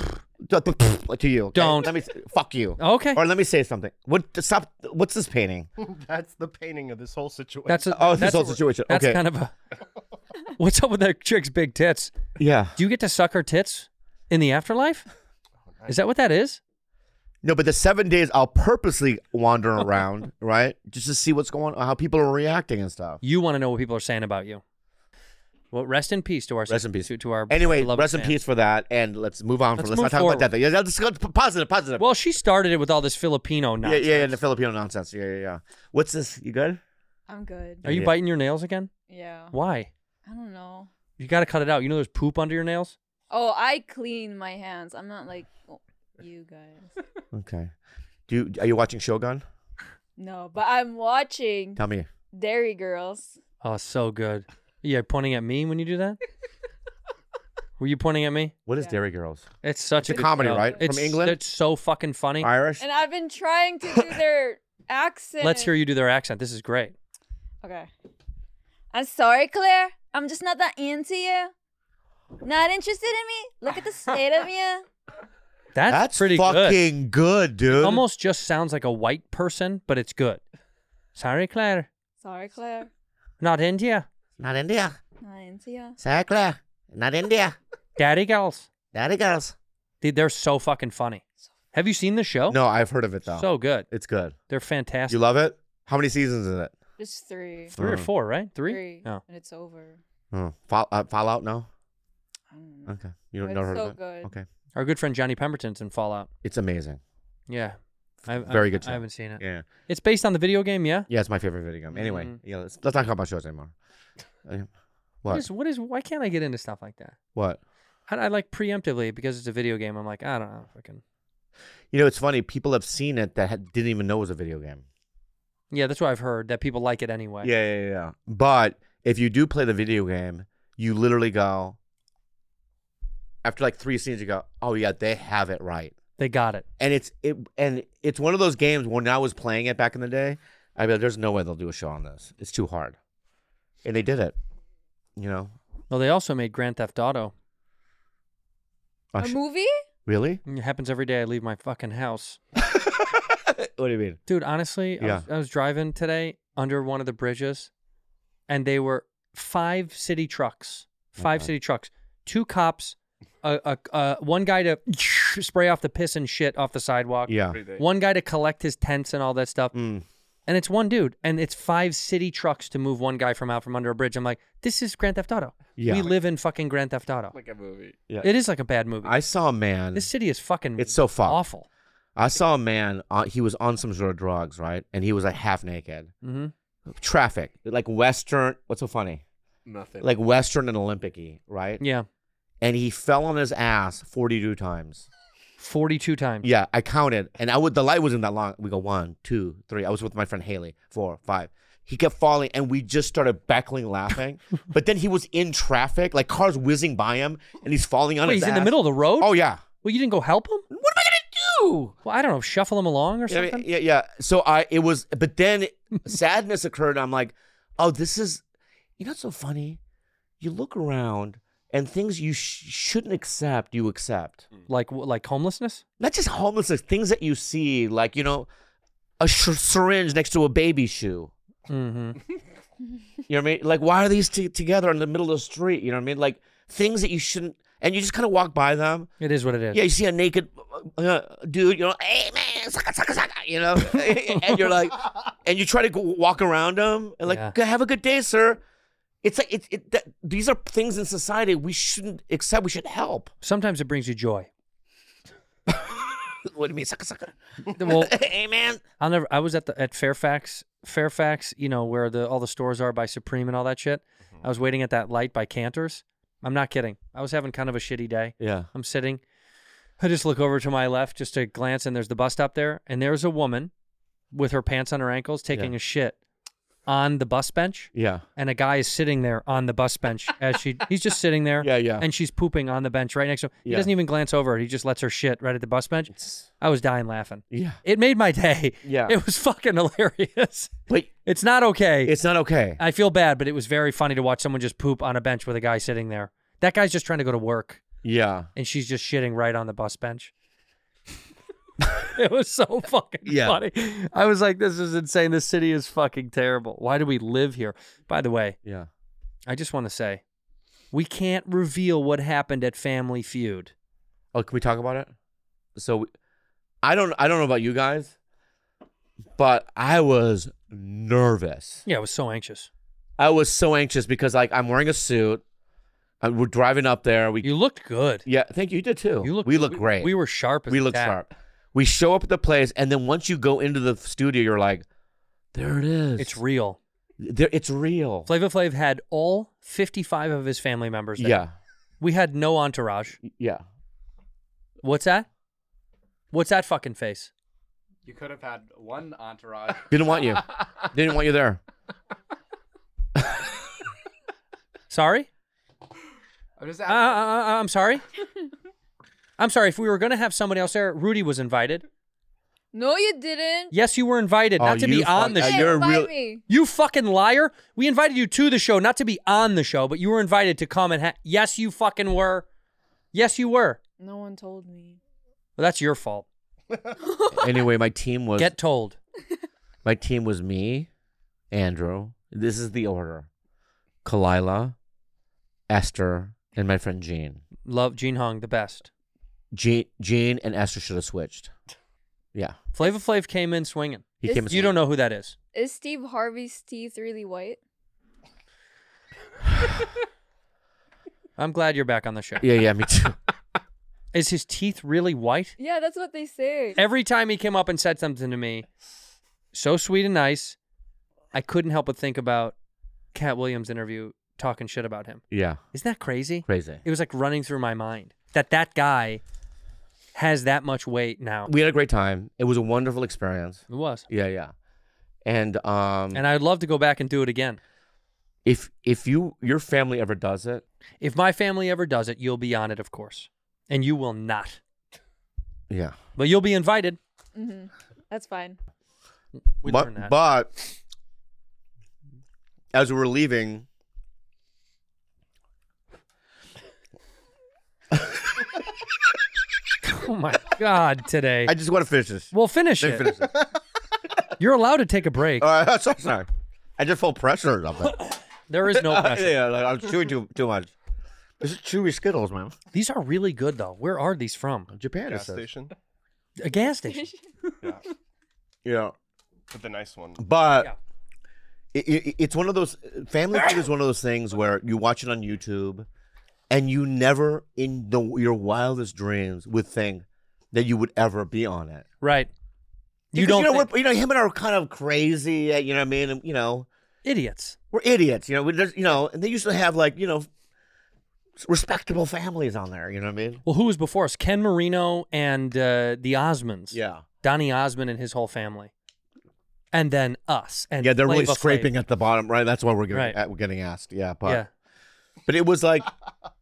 To you. Okay? Don't. Let me. Fuck you. Okay. Or let me say something. What? Stop. What's this painting? That's the painting of this whole situation. That's a, Oh, this that's whole a- situation. That's Okay. kind of a. What's up with that chick's big tits? Yeah. Do you get to suck her tits in the afterlife? Is that what that is? No, but the seven days I'll purposely wander around, right, just to see what's going on, how people are reacting and stuff. You want to know what people are saying about you. Well, rest in peace to our Rest in peace to, to our Anyway, beloved rest in fans. peace for that, and let's move on. Let's from, let's move not talk forward. about that. Yeah, let's go p- positive, positive. Well, she started it with all this Filipino yeah, nonsense. yeah, yeah, the Filipino nonsense. Yeah, yeah, yeah. What's this? You good? I'm good. Are you Yeah. biting your nails again? Yeah. Why? I don't know. You got to cut it out. You know there's poop under your nails? Oh, I clean my hands. I'm not like oh, you guys. Okay. Do you are you watching Shogun? No, but I'm watching Tell me. Dairy Girls. Oh, so good. Yeah, pointing at me when you do that? Were you pointing at me? What is Dairy Girls? It's such It's a a good comedy, show. right? From It's, England? It's so fucking funny. Irish? And I've been trying to do their accent. Let's hear you do their accent. This is great. Okay. I'm sorry, Claire. I'm just not that into you. Not interested in me? Look at the state of you. That's, That's pretty good. fucking good, dude. Almost just sounds like a white person, but it's good. Sorry, Claire. Sorry, Claire. Not India. Not India. Not India. Exactly. Not India. Daddy girls. Daddy girls. Dude, they're so fucking funny. Have you seen the show? No, I've heard of it though. So good. It's good. They're fantastic. You love it? How many seasons is it? Just three. Three or four, right? Three? Three. Oh. And it's over. Oh, Fall, uh, Fallout? No. Okay, you don't But never it's heard so of it. good. Okay, Our good friend Johnny Pemberton's in Fallout. it's amazing. Yeah. I, Very I, good show. I haven't seen it. Yeah, It's based on the video game, yeah? yeah, it's my favorite video game. Anyway, Mhm. yeah, let's let's not talk about shows anymore. Uh, What What? is, what is, why can't I get into stuff like that? What? I, I like preemptively because it's a video game. I'm like, I don't know. Fucking. You know, it's funny. People have seen it that had, didn't even know it was a video game. Yeah, that's what I've heard, that people like it anyway. Yeah, yeah, yeah. But if you do play the video game, you literally go after like three scenes. You go, oh yeah, they have it right. They got it. And it's it and it's one of those games when I was playing it back in the day, I mean, there's no way they'll do a show on this. It's too hard, and they did it. You know. Well, they also made Grand Theft Auto. A movie? Really? It happens every day I leave my fucking house. What do you mean? Dude, honestly, I, Yeah. was, I was driving today under one of the bridges, and they were five city trucks. Five Okay. city trucks. Two cops, a, a, a, one guy to spray off the piss and shit off the sidewalk. Yeah. Every day. One guy to collect his tents and all that stuff. Mm. And it's one dude, and it's five city trucks to move one guy from out from under a bridge. I'm like, this is Grand Theft Auto. Yeah. We live in fucking Grand Theft Auto. Like a movie. Yeah. It is like a bad movie. I saw a man. This city is fucking It's so fucked. awful. I saw a man. Uh, he was on some sort of drugs, right? And he was like half naked. Mm-hmm. Traffic, like Western. What's so funny? Nothing. Like Western and Olympic-y, right? Yeah. And he fell on his ass forty-two times. forty-two times. Yeah, I counted, and I would. The light wasn't that long. We go one, two, three. I was with my friend Haley. Four, five. He kept falling, and we just started beckling, laughing. But then he was in traffic, like cars whizzing by him, and he's falling on Wait, his he's in the ass. middle of the road? Oh yeah. Well, you didn't go help him? What am I gonna do? Well, I don't know. Shuffle him along or Yeah, something? yeah, yeah. So I, it was, but then sadness occurred. I'm like, oh, this is, you know, what's so funny. You look around, and things you sh- shouldn't accept, you accept. Like like homelessness? Not just homelessness, things that you see, like, you know, a sh- syringe next to a baby shoe. Mm-hmm. You know what I mean? Like, why are these t- together in the middle of the street? You know what I mean? Like, things that you shouldn't, and you just kind of walk by them. It is what it is. Yeah, you see a naked uh, dude, you know, hey man, sucka, sucka, sucka, you know, and you're like, and you try to go walk around them and like, Yeah. "Go have a good day, sir." It's like it, it that, these are things in society we shouldn't accept. We should help. Sometimes it brings you joy. What do you mean, sucka, sucka? Well, hey man, I'll never. I was at the at Fairfax, Fairfax. You know where the all the stores are by Supreme and all that shit. I was waiting at that light by Cantor's. I'm not kidding. I was having kind of a shitty day. Yeah. I'm sitting. I just look over to my left just to glance, and there's the bus stop there, and there's a woman with her pants on her ankles taking Yeah. a shit on the bus bench. Yeah. And a guy is sitting there on the bus bench as she he's just sitting there. Yeah, yeah. And she's pooping on the bench right next to him. He Yeah. doesn't even glance over. He just lets her shit right at the bus bench. I was dying laughing. Yeah. It made my day. Yeah. It was fucking hilarious. But it's not okay. It's not okay. I feel bad, but it was very funny to watch someone just poop on a bench with a guy sitting there. That guy's just trying to go to work. Yeah. And she's just shitting right on the bus bench. It was so fucking Yeah. funny. I was like, this is insane. This city is fucking terrible. Why do we live here? By the way, Yeah. I just want to say, we can't reveal what happened at Family Feud. Oh, can we talk about it? So, I don't, I don't know about you guys, but I was nervous. Yeah, I was so anxious. I was so anxious because like I'm wearing a suit. And we're driving up there. We You looked good. Yeah, thank you. You did too. You look. we look we, great. We were sharp. As we a look tack. sharp. We show up at the place, and then once you go into the studio, you're like, there it is. It's real. There, it's real. Flavor Flav had all fifty-five of his family members there. Yeah. We had no entourage. Yeah. What's that? What's that fucking face? You could have had one entourage. Didn't want you. Didn't want you there. Sorry? I'm just Uh, uh, uh, I'm sorry. I'm sorry. If we were going to have somebody else there, Rudy was invited. No, you didn't. Yes, you were invited, Oh, not to you be on fuck- the uh, show. you're a Invite real- me. You fucking liar. We invited you to the show, not to be on the show, but you were invited to come and ha- yes, you fucking were. Yes, you were. No one told me. Well, that's your fault. Anyway, my team was Get told. my team was me, Andrew. This is the order. Kalila, Esther, and my friend Jean. Love Gene Hung the best. Jean, Jean and Esther should have switched. Yeah. Flava Flav came in swinging. He Is- came. in You don't know who that is. Is Steve Harvey's teeth really white? I'm glad you're back on the show. Yeah, yeah, me too. Is his teeth really white? Yeah, that's what they say. Every time he came up and said something to me, so sweet and nice, I couldn't help but think about Cat Williams' interview talking shit about him. Yeah. Isn't that crazy? Crazy. It was like running through my mind that that guy has that much weight now. We had a great time. It was a wonderful experience. It was. Yeah, yeah. And um And I'd love to go back and do it again. if if you your family ever does it, If my family ever does it, you'll be on it, of course. And you will not. yeah. But you'll be invited. Mm-hmm. That's fine. We but learned that. but as we were leaving, Oh my God, today. I just want to finish this. Well, finish Let me it. finish this. You're allowed to take a break. All right, so sorry. I just felt pressure of it. There is no pressure. yeah, like, I was chewing too too much. This is chewy Skittles, man. These are really good, though. Where are these from? Japan. it Gas says. station. A gas station. Yeah. Yeah. But the nice one. But Yeah. it, it, it's one of those Family Feud is one of those things where you watch it on YouTube, and you never in the your wildest dreams would think that you would ever be on it. Right. You Because, don't you know, think- we're, you know, him and I are kind of crazy. uh, You know what I mean? And, you know, idiots. we're idiots. You know, we just, you know, and they used to have like, you know, respectable families on there. You know what I mean? Well, who was before us? Ken Marino and uh, the Osmonds. Yeah. Donny Osmond and his whole family. And then us. And Yeah, they're really Flava Flav. scraping at the bottom, right? That's why we're getting Right. at, we're getting asked. Yeah, but Yeah. but it was like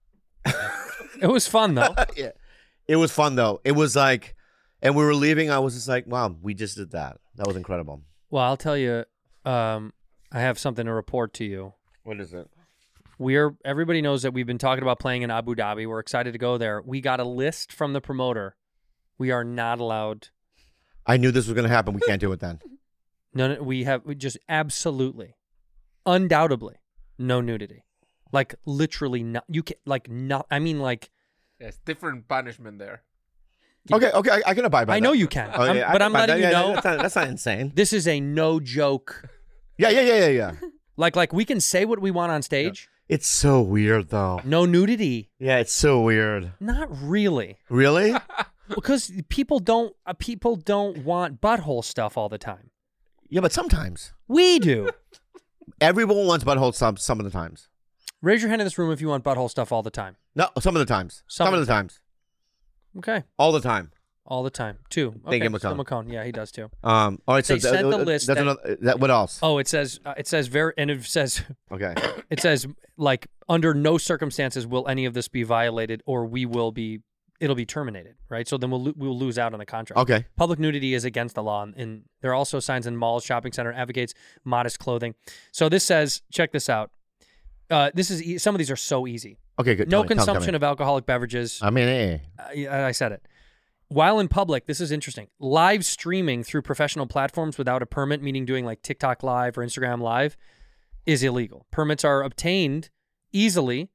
It was fun, though. yeah, it was fun though. It was like, and we were leaving. I was just like, wow, we just did that. That was incredible. Well, I'll tell you, um, I have something to report to you. What is it? We're everybody knows that we've been talking about playing in Abu Dhabi. We're excited to go there. We got a list from the promoter. We are not allowed. I knew this was going to happen. We can't do it then. No, no, we have we just absolutely, undoubtedly, no nudity. Like literally, not. You can like not. I mean, like. Yes, different punishment there. Okay, okay, I, I can abide by I that. know you can, Oh, I'm- yeah, I but can I'm abide letting that. you Yeah, know. yeah, That's not, that's not insane. This is a no joke. Yeah, yeah, yeah, yeah, yeah. Like, like we can say what we want on stage. It's so weird though. No nudity. Yeah, it's so weird. Not really. Really? Because people don't. Uh, people don't want butthole stuff all the time. Yeah, but sometimes We do. everyone wants butthole some some of the times. Raise your hand in this room if you want butthole stuff all the time. No, some of the times. Some, Some of of the times. Okay. All the time. All the time. Two. Thank Okay, you, Still McCone. McCone. Yeah, he does too. Um. All right. So They that- sent the that- list That's that- another. That, what else? Oh, it says uh, it says very and it says Okay. it says like under no circumstances will any of this be violated or we will be it'll be terminated, right? So then we'll lo- we'll lose out on the contract. Okay. Public nudity is against the law, and, and there are also signs in malls, shopping center advocates modest clothing. So this says, check this out. Uh, this is e- some of these are so easy. Okay. Good. No Tell me, tell me, tell consumption me. of alcoholic beverages. I mean, eh. I, I said it. While in public, this is interesting. Live streaming through professional platforms without a permit, meaning doing like TikTok Live or Instagram Live, is illegal. Permits are obtained easily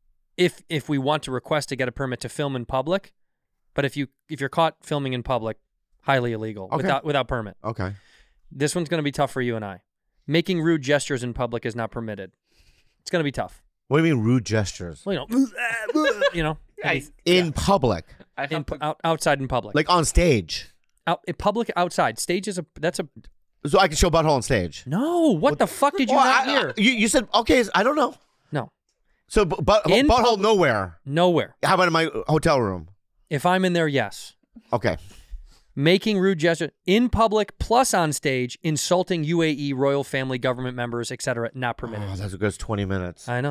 if if we want to request to get a permit to film in public, but if you if you're caught filming in public, highly illegal Okay. without without permit. Okay. This one's going to be tough for you and I. Making rude gestures in public is not permitted. It's going to be tough. What do you mean rude gestures? Well, you know, you know, In public, in, pu- out, outside in public, like on stage. out in public outside. Stage is a that's a So I can show butthole on stage. no. What, the fuck did you Well, not I- hear? I- you, you said okay. I don't know. No, So, but, but In butthole public- nowhere. nowhere. How about in my hotel room? If I'm in there, yes. Okay. Making rude gestures in public plus on stage, insulting U A E royal family, government members, et cetera, not permitted. Oh, that's a good twenty minutes. I know.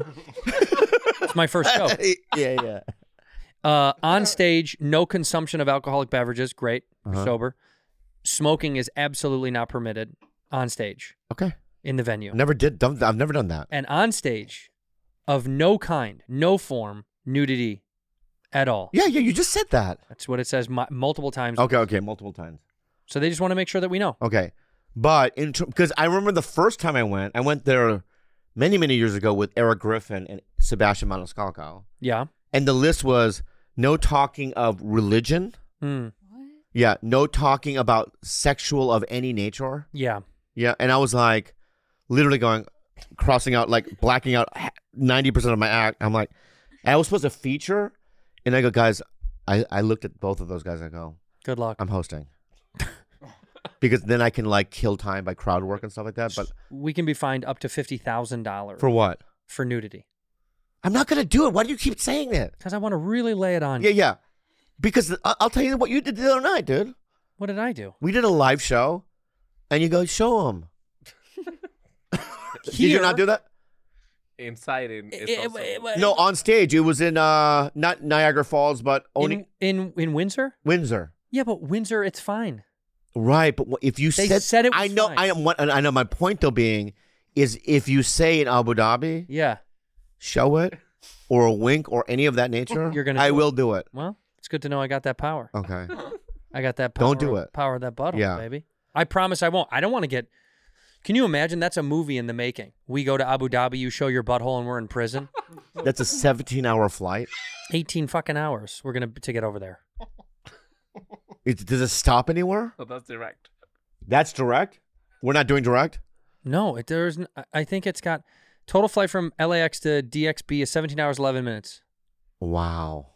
It's my first show. yeah, yeah. Uh, on stage, no consumption of alcoholic beverages. Great. We're Uh-huh. sober. Smoking is absolutely not permitted on stage Okay. in the venue. Never did. Done, I've never done that. And on stage, of no kind, no form, nudity at all. Yeah, yeah. You just said that. That's what it says mu- multiple times. Okay, okay, multiple times. So they just want to make sure that we know. Okay, but in because I remember the first time I went, I went there many, many years ago with Eric Griffin and Sebastian Maniscalco. Yeah. And the list was no talking of religion. Hmm. Yeah, no talking about sexual of any nature. Yeah. Yeah, and I was like, literally going, crossing out, like blacking out ninety percent of my act. I'm like, I was supposed to feature, and I go, guys, I, I looked at both of those guys. I go, good luck. I'm hosting. Because then I can like kill time by crowd work and stuff like that. But we can be fined up to fifty thousand dollars. For what? For nudity. I'm not going to do it. Why do you keep saying that? Because I want to really lay it on Yeah, you. yeah. Because I- I'll tell you what you did the other night, dude. What did I do? We did a live show, and you go, show them. Did you not do that? Inside in. It's It- also- it- No, on stage. It was in uh not Niagara Falls, but only In, in in Windsor? Windsor. Yeah, but Windsor, it's fine. Right, but wh- if you They said, said it was I know, fine. I am. What I know. My point though being is, if you say in Abu Dhabi, Yeah. show it, or a wink, or any of that nature, You're gonna I do will it. do it. Well, it's good to know I got that power. Okay. I got that power. Don't do it. Power of that butthole, Yeah. baby. I promise I won't. I don't want to get. Can you imagine? That's a movie in the making. We go to Abu Dhabi, you show your butthole, and we're in prison. That's a seventeen-hour flight. eighteen fucking hours. We're gonna to get over there. It, does it stop anywhere? Oh, that's direct. That's direct. We're not doing direct. No, it there's. n- I- I think it's got total flight from L A X to D X B is seventeen hours eleven minutes. Wow.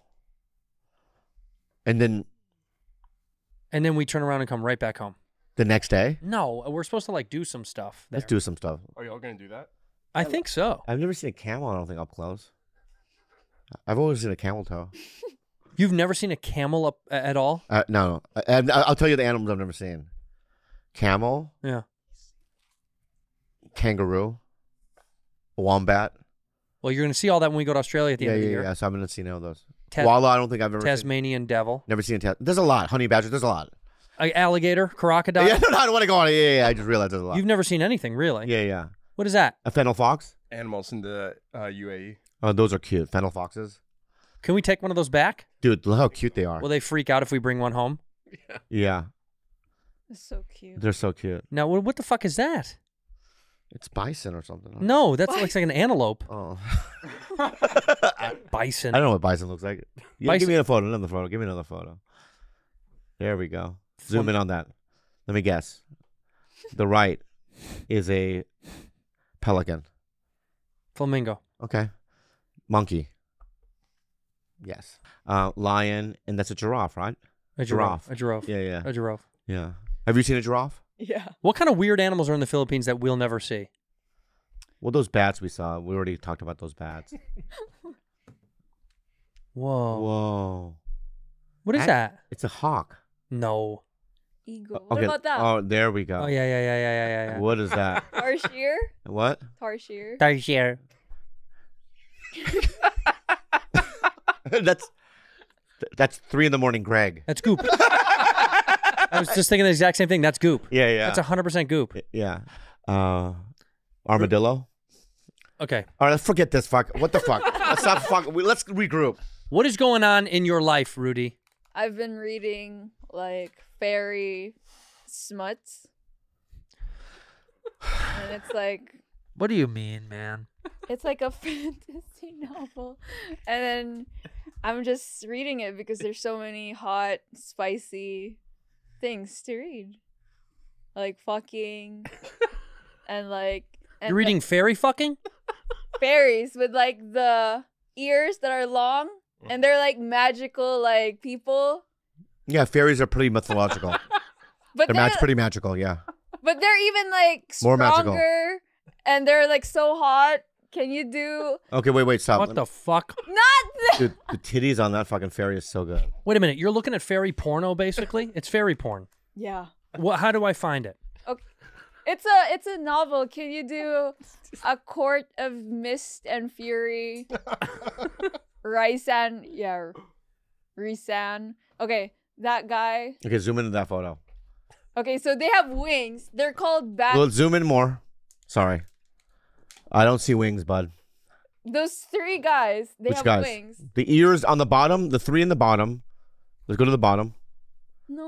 And then And then we turn around and come right back home. the next day, No, we're supposed to like do some stuff. let's there. do some stuff. Are y'all gonna do that? I think so. I've never seen a camel. I don't think up close. I've always seen a camel toe. You've never seen a camel up a- at all? Uh, no, I, I, I'll tell you the animals I've never seen: camel, Yeah. kangaroo, wombat. Well, you're gonna see all that when we go to Australia at the Yeah, end of yeah, the year. yeah. So I'm gonna see all those. Ta- Koala, I don't think I've ever seen. Tasmanian devil, Never seen a ta- There's a lot. Honey badger. There's a lot. a alligator, crocodile. Yeah, no, I don't want to go on it. Yeah, yeah, yeah. I just realized there's a lot. You've never seen anything really. Yeah, yeah. What is that? A fennel fox. Animals in the uh, U A E. Oh, those are cute. Fennel foxes. Can we take one of those back? Dude, look how cute they are. Will they freak out if we bring one home? Yeah, It's so cute. they're so cute. Now, what, what the fuck is that? It's bison or something. huh? No, that's looks like an antelope. Oh. Bison. I don't know what bison looks like. Yeah, Bison- give me a photo. Another photo. Give me another photo. There we go. Zoom in on that. Let me guess. The right is a pelican. Flamingo. Okay. Monkey. Yes. Uh, lion, and that's a giraffe, right? A giraffe. A giraffe. Yeah, yeah. A giraffe. Yeah. Have you seen a giraffe? Yeah. What kind of weird animals are in the Philippines that we'll never see? Well, those bats we saw. We already talked about those bats. Whoa. Whoa. What is I- that? It's a hawk. No. Eagle. What Okay. about that? Oh, there we go. Oh yeah, yeah, yeah, yeah, yeah, yeah. yeah. What is that? Tarsier? What? Tarsier. Tarsier. that's that's three in the morning, Greg. That's goop. I was just thinking the exact same thing. That's goop. Yeah, yeah. That's one hundred percent goop. Yeah. Uh, armadillo. Okay. All right, let's forget this. Fuck. What the fuck? Let's stop. Fuck. We, let's regroup. What is going on in your life, Rudy? I've been reading like fairy smuts. And it's like What do you mean, man? it's like a fantasy novel. And then I'm just reading it because there's so many hot, spicy things to read. Like fucking and like and You're reading fairy fucking? fairies with like the ears that are long and they're like magical like people. Yeah, fairies are pretty mythological. But they're they're, mag- pretty magical. Yeah. but they're even like More stronger magical. and they're like so hot. Can you do Okay, wait, wait, stop. What the fuck? not Dude, the titties on that fucking fairy is so good. Wait a minute. You're looking at fairy porno, basically? It's fairy porn. Yeah. What? How do I find it? Okay. It's a it's a novel. Can you do a court of mist and fury? Raisan, yeah, Risan. Okay, that guy. Okay, zoom into that photo. Okay, so they have wings. They're called bat. Well, zoom in more. Sorry. I don't see wings, bud. Those three guys, they Which have guys? wings. The ears on the bottom, the three in the bottom. Let's go to the bottom. No, not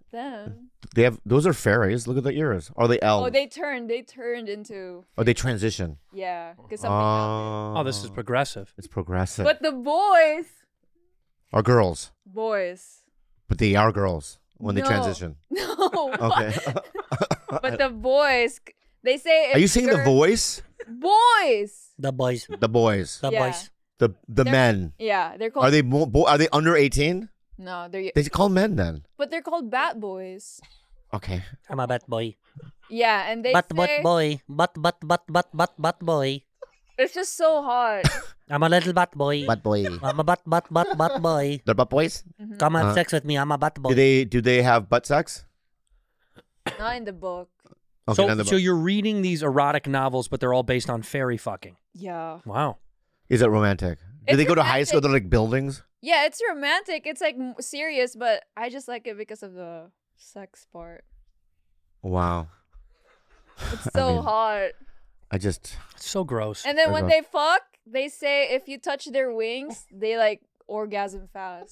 them. They have those are fairies. Look at the ears. Are they elves? Oh, they turned. They turned into. Or they transition. Yeah, because something happened. Oh, this is progressive. It's progressive. But the boys, Are girls, boys. but they are girls when they No. transition. No. Okay. But the boys, they say. Are you if seeing the you're- voice? Boys. The boys. The boys. The Yeah. boys. The the They're- men. Yeah, they're called. Are they mo- bo- are they under eighteen? No, they're. They call men then. But they're called bat boys. Okay. I'm a bat boy. Yeah, and they Bat say bat boy. Bat bat bat bat bat bat boy. it's just so hot. I'm a little bat boy. Bat boy. I'm a bat bat bat bat boy. They're butt boys. Come have Uh, sex with me. I'm a bat boy. Do they do they have butt sex? Not in the book. Okay, so, none of the so butt- you're reading these erotic novels, but they're all based on fairy fucking. Yeah. Wow. Is it romantic? Do It's they go to high school? romantic. They're like buildings. Yeah, it's romantic. It's like m- serious, but I just like it because of the sex part. Wow. It's I so mean, hot. I just. It's so gross. And then Very when gross. they fuck, they say if you touch their wings, they like orgasm fast.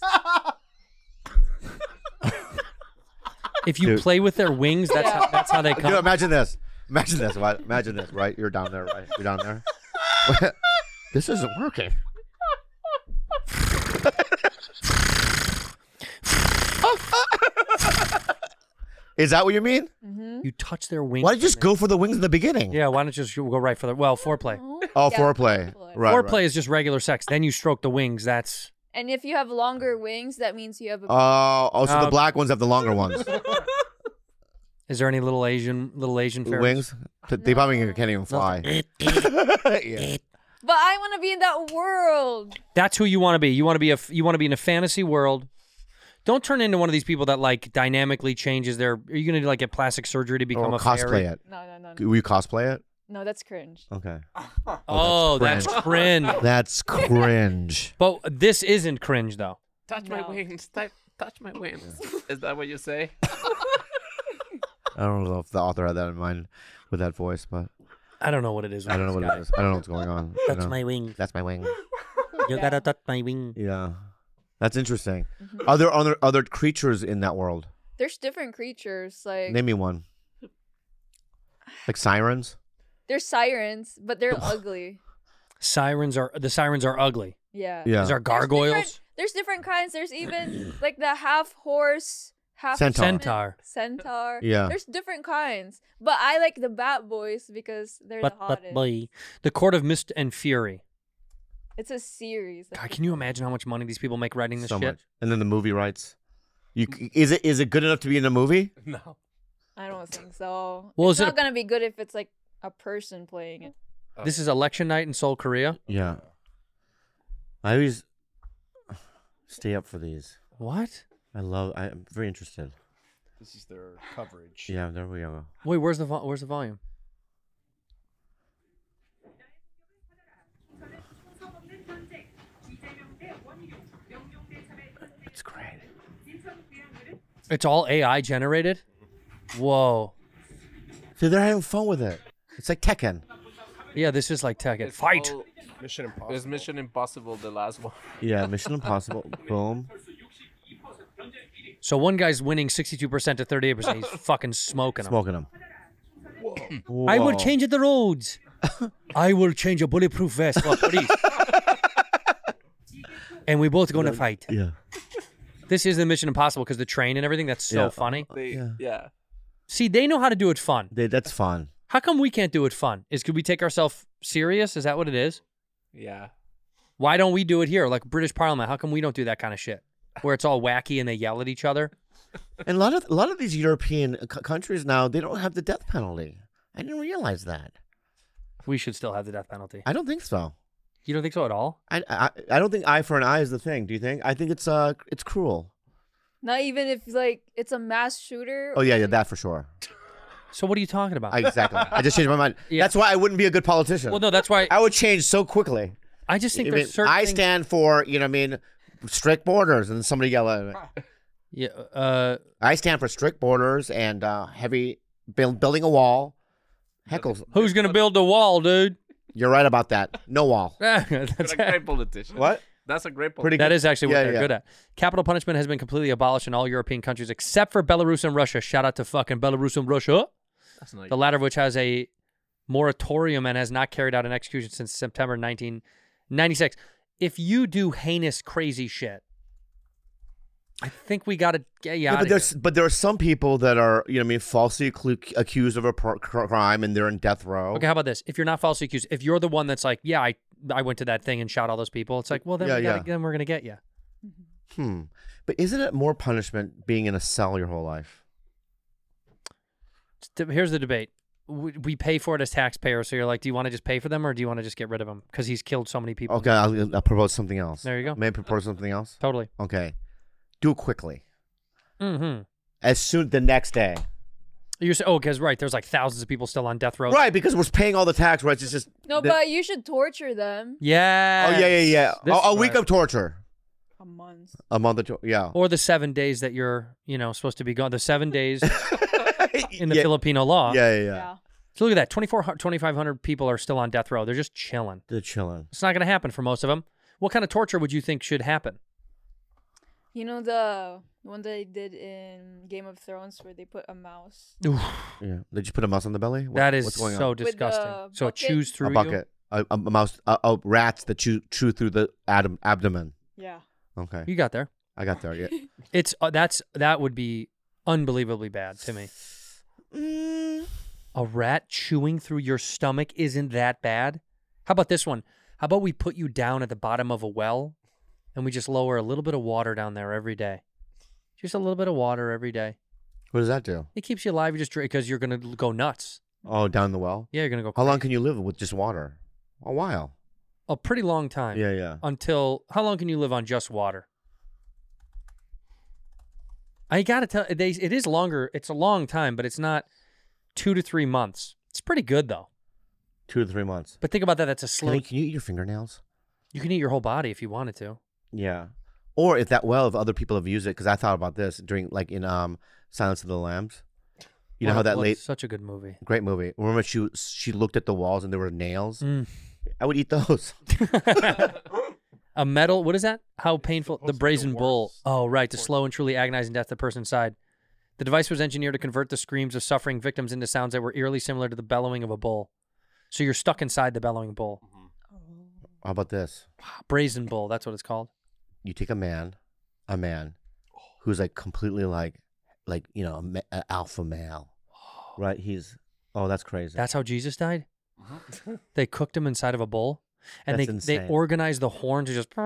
If you Dude. play with their wings, that's how, that's how they Dude, come. imagine this. Imagine this. Right? Imagine this. Right? You're down there. Right? You're down there. This isn't working. Is that what you mean? You touch their wings. Why did you just go for the wings in the beginning? Yeah, why don't you just go right for the well foreplay? Oh, Yeah, foreplay. Right. foreplay right. is just regular sex. Then you stroke the wings. That's And if you have longer wings, that means you have a. Oh, oh, so Uh, the black ones have the longer ones. is there any little Asian little Asian fairies? Wings? They probably can't even fly. Yeah. But I want to be in that world. That's who you want to be. You want to be a f- you want to be in a fantasy world. Don't turn into one of these people that like dynamically changes their. Are you gonna do like get plastic surgery to become Or a cosplay fairy? it. No, no, no, no. Will you cosplay it? No, that's cringe. Okay. Oh, that's cringe. That's cringe. But this isn't cringe though. Touch my wings. Touch, touch my wings. Is that what you say? I don't know if the author had that in mind with that voice, but I don't know what it is. with I don't know this what guy. it is. I don't know what's going on. you That's know? my wing. That's my wing. You gotta touch my wing. Yeah. That's interesting. Are there other other creatures in that world? There's different creatures. Like Name me one. Like sirens? they're sirens, but they're ugly. Sirens are the sirens are ugly. Yeah. Yeah. Is there There's gargoyles? different, there's different kinds. There's even like the half horse, half Centaur. human- Centaur. Centaur. Yeah. There's different kinds, but I like the bat boys because they're But the but hottest. boy. The Court of Mist and Fury. It's a series. God, can you imagine how much money these people make writing this So shit? much. And then the movie rights. You is it is it good enough to be in a movie? No. I don't think so. Well, it's is it not a- gonna be good if it's like a person playing it. This is election night in Seoul, Korea. Yeah. I always stay up for these. What? I love. I'm very interested. This is their coverage. Yeah, there we go. Wait, where's the vo- where's the volume? It's great. It's all A I generated. Whoa. See, they're having fun with it. It's like Tekken. Yeah, this is like Tekken. It's Fight. all- Mission Impossible. It's Mission Impossible, the last one. Yeah, Mission Impossible. Boom. So one guy's winning sixty-two percent to thirty-eight percent. He's fucking smoking them. Smoking them. I will change the roads. I will change a bulletproof vest for police. And we both going to fight. Yeah. This is the Mission Impossible because the train and everything. That's so Yeah. funny. They, Yeah. yeah. See, they know how to do it fun. They, that's fun. How come we can't do it fun? Is could we take ourselves serious? Is that what it is? Yeah. Why don't we do it here? Like British Parliament, how come we don't do that kind of shit? Where it's all wacky and they yell at each other? And a lot of a lot of these European c- countries now, they don't have the death penalty. I didn't realize that. We should still have the death penalty. I don't think so. You don't think so at all? I, I I don't think eye for an eye is the thing. Do you think? I think it's uh it's cruel. Not even if like it's a mass shooter. Oh yeah, yeah, that for sure. So what are you talking about? I, exactly. I just changed my mind. Yeah. That's why I wouldn't be a good politician. Well, no, that's why I would change so quickly. I just think I, there's mean, certain I things- stand for, you know what I mean, strict borders, and somebody yell at me. Yeah, uh, I stand for strict borders and uh, heavy build, building a wall. Heckles. Who's gonna build the wall, dude? You're right about that. No wall. that's You're a great politician. What? That's a great point. Pretty That good. is actually what Yeah, they're yeah. good at. Capital punishment has been completely abolished in all European countries except for Belarus and Russia. Shout out to fucking Belarus and Russia. That's nice. The latter of which has a moratorium and has not carried out an execution since September nineteen ninety-six. If you do heinous, crazy shit, I think we got to get you Yeah, out but of there's here. but there are some people that are you know what I mean falsely accu- accused of a pr- crime and they're in death row. Okay, how about this? If you're not falsely accused, if you're the one that's like, yeah, I I went to that thing and shot all those people, it's like, well, then, Yeah, we gotta, yeah. then we're going to get you. Hmm. But isn't it more punishment being in a cell your whole life? Here's the debate. We we pay for it as taxpayers, so you're like, do you want to just pay for them or do you want to just get rid of him? Because he's killed so many people. Okay, I'll, I'll propose something else. There you go. May I propose something else? Totally. Okay. Do it quickly. Mm-hmm. As soon the next day. You're saying, oh, because, right, there's like thousands of people still on death row. Right, because we're paying all the tax, right? It's just No, the- but you should torture them. Yeah. Oh yeah, yeah, yeah. This- A, a week right. of torture. A month. A month of torture. Yeah. Or the seven days that you're, you know, supposed to be gone. The seven days in the Yeah. Filipino law. Yeah, yeah, yeah. So look at that. twenty-four hundred, twenty-five hundred people are still on death row. They're just chilling. They're chilling. It's not going to happen for most of them. What kind of torture would you think should happen? You know the one they did in Game of Thrones where they put a mouse. Yeah. They just put a mouse on the belly. What- That is what's going so on? disgusting. the So it bucket? chews through a you? bucket. A, a, a mouse. A, a rats that chew chew through the ab- abdomen. Yeah. Okay. You got there. I got there. Yeah. It's uh, that's that would be unbelievably bad to me. A rat chewing through your stomach isn't that bad. How about this one? How about we put you down at the bottom of a well and we just lower a little bit of water down there every day? Just a little bit of water every day. What does that do? It keeps you alive. You just drink because you're gonna go nuts. Oh, down the well. Yeah, you're gonna go. How long can you live with just water? A while. A pretty long time. Yeah, yeah. Until how long can you live on just water? I gotta tell they it is longer. It's a long time, but it's not two to three months. It's pretty good though. Two to three months. But think about that. That's a Can, slow. you- can you eat your fingernails? You can eat your whole body if you wanted to. Yeah. Or if that well, if other people have used it, because I thought about this during like in um Silence of the Lambs. You know What- how that what- late Such a good movie. great movie. Remember she she looked at the walls and there were nails. Mm. I would eat those. A metal. What is that? How painful? The brazen bull. Oh, right. The slow and truly agonizing death of the person inside. The device was engineered to convert the screams of suffering victims into sounds that were eerily similar to the bellowing of a bull. So you're stuck inside the bellowing bull. How about this? Brazen bull. That's what it's called. You take a man, a man, who's like completely like, like you know, a ma- a alpha male, right? He's oh, that's crazy. That's how Jesus died. They cooked him inside of a bull, and That's they they insane. organized the horn to just.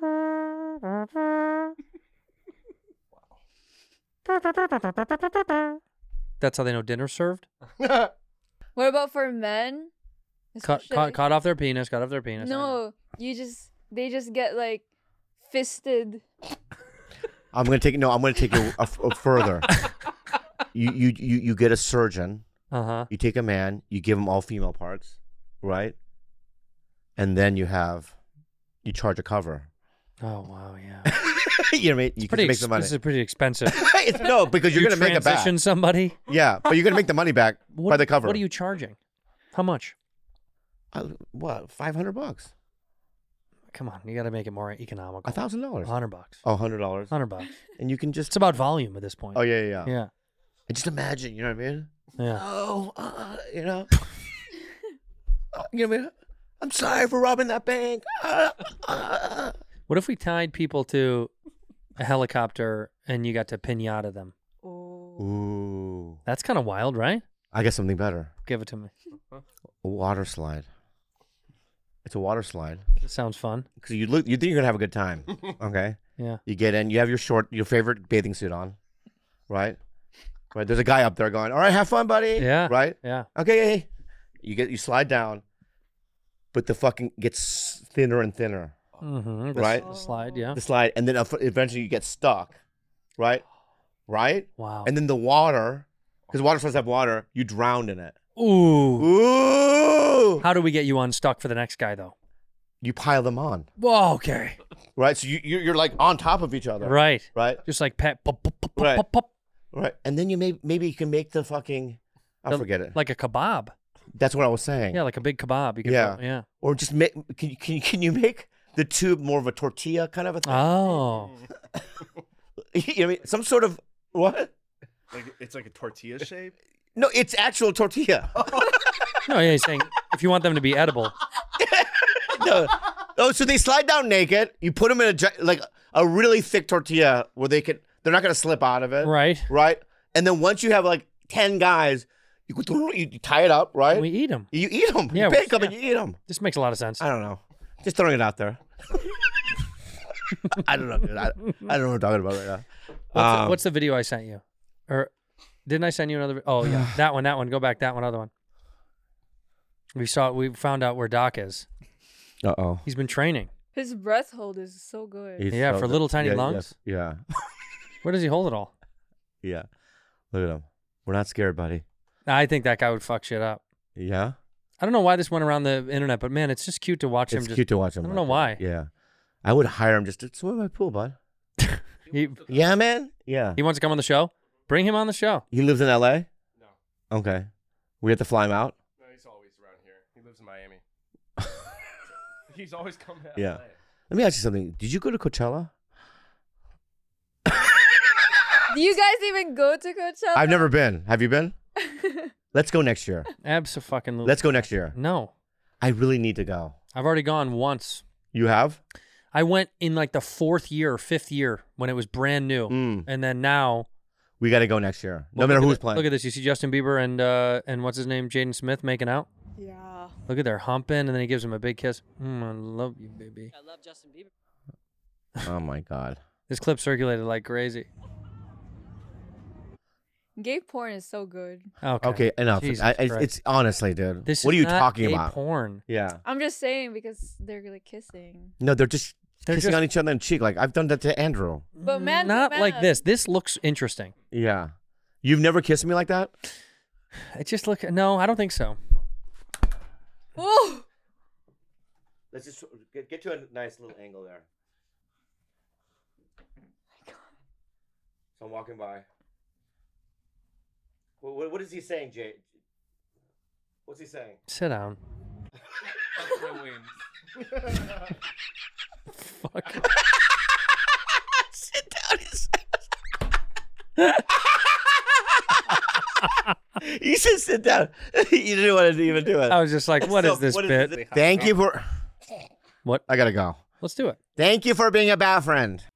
That's how they know dinner's served. What about for men? Cut, Especially- cut, cut off their penis. Cut off their penis. No, you just they just get like fisted. I'm gonna take no. I'm gonna take it a, a further. You, you you you get a surgeon. Uh huh. You take a man. You give him all female parts, right? And then you have, you charge a cover. Oh wow, yeah. You know what I mean? You can Pretty make ex- some money. This is pretty expensive. It's, no, because you're You gonna make it back. transition somebody. Yeah, but you're gonna make the money back What, by the cover. What are you charging? How much? Uh, what? Five hundred bucks? Come on, you got to make it more economical. A thousand dollars? Hundred bucks. Oh, hundred dollars. Hundred bucks. And you can just. It's about volume at this point. Oh yeah, yeah, yeah. Yeah. And just imagine, you know what I mean? Yeah. Oh, uh, you know. Uh, you know what I mean? I'm sorry for robbing that bank. Uh, uh. What if we tied people to a helicopter and you got to pinata them? Ooh. That's kind of wild, right? I got something better. Give it to me. A water slide. It's a water slide. It sounds fun. Because you look, you think you're gonna have a good time. Okay. Yeah. You get in. You have your short, your favorite bathing suit on, right? Right. There's a guy up there going, "All right, have fun, buddy." Yeah. Right. Yeah. Okay. Hey, hey. You get you slide down, but the fucking gets thinner and thinner. Mm-hmm. The Right. s- the slide, yeah. The slide, and then eventually you get stuck. Right. Right. Wow. And then the water, because water slides have water, you drown in it. Ooh. Ooh. How do we get you unstuck for the next guy, though? You pile them on. Whoa, okay. Right. So you you- you're like on top of each other. Right. Right. Just like pet. Pop, pop, pop, Right. pop, pop. Right. And then you may maybe you can make the fucking I The- forget it. Like a kebab. That's what I was saying. Yeah, like a big kebab. You can Yeah. put- yeah. Or just make can you can you, can you make the tube more of a tortilla kind of a thing. Oh. You know what I mean? Some sort of what? Like it's like a tortilla shape. No, it's actual tortilla. No, yeah, he's saying if you want them to be edible. No. Oh, so they slide down naked. You put them in a gi- like a really thick tortilla where they could. They're not gonna slip out of it. Right. Right. And then once you have like ten guys, you could you tie it up. Right. We eat them. You eat them. Yeah, you pick we- them and you eat them. This makes a lot of sense. I don't know. Just throwing it out there. I don't know, dude. I, I don't know what I'm talking about right now. What's, Um, the, what's the video I sent you? Or didn't I send you another? Oh yeah, that one. That one. Go back. That one. Other one. We saw. We found out where Doc is. Uh oh. He's been training. His breath hold is so good. He's Yeah, so for good. little tiny Yeah, lungs? yes, Yeah. Where does he hold it all? Yeah. Look at him. We're not scared, buddy. I think that guy would fuck shit up. Yeah. I don't know why this went around the internet, but man, it's just cute to watch him. It's just, cute to watch him. I don't like know why. that. Yeah. I would hire him just to swim in my pool, bud. He, Yeah, man. Yeah. he wants to come on the show. Bring him on the show. He lives in L A? No. Okay. We have to fly him out? No, he's always around here. He lives in Miami. He's always coming out. Yeah. Let me ask you something. Did you go to Coachella? Do you guys even go to Coachella? I've never been. Have you been? Let's go next year. Abso-fucking-lutely. Let's go next year. No. I really need to go. I've already gone once. You have? I went in like the fourth year or fifth year when it was brand new. Mm. And then now. We got to go next year. No Well, matter look at who's thi- playing. Look at this. You see Justin Bieber and uh, and what's his name? Jaden Smith making out? Yeah. Look at their humping, and then he gives him a big kiss. Mm, I love you, baby. I love Justin Bieber. Oh, my God. This clip circulated like crazy. Gay porn is so good. Okay. Okay, enough. Jesus I, I, Christ. it's honestly, dude. This what is are you not talking gay about? porn. Yeah. I'm just saying because they're like kissing. No, they're just They're kissing just- on each other in the cheek. Like I've done that to Andrew. But man, to Not man. like this. This looks interesting. Yeah. You've never kissed me like that? It just look. No, I don't think so. Ooh. Let's just get, get to a nice little angle there. So I'm walking by. What, what, what is he saying, Jay? What's he saying? Sit down. Fuck. Sit down. He said sit down. You didn't want to even do it. I was just like, what So, is this what bit? is- Thank you for... What? I got to go. Let's do it. Thank you for being a bad friend.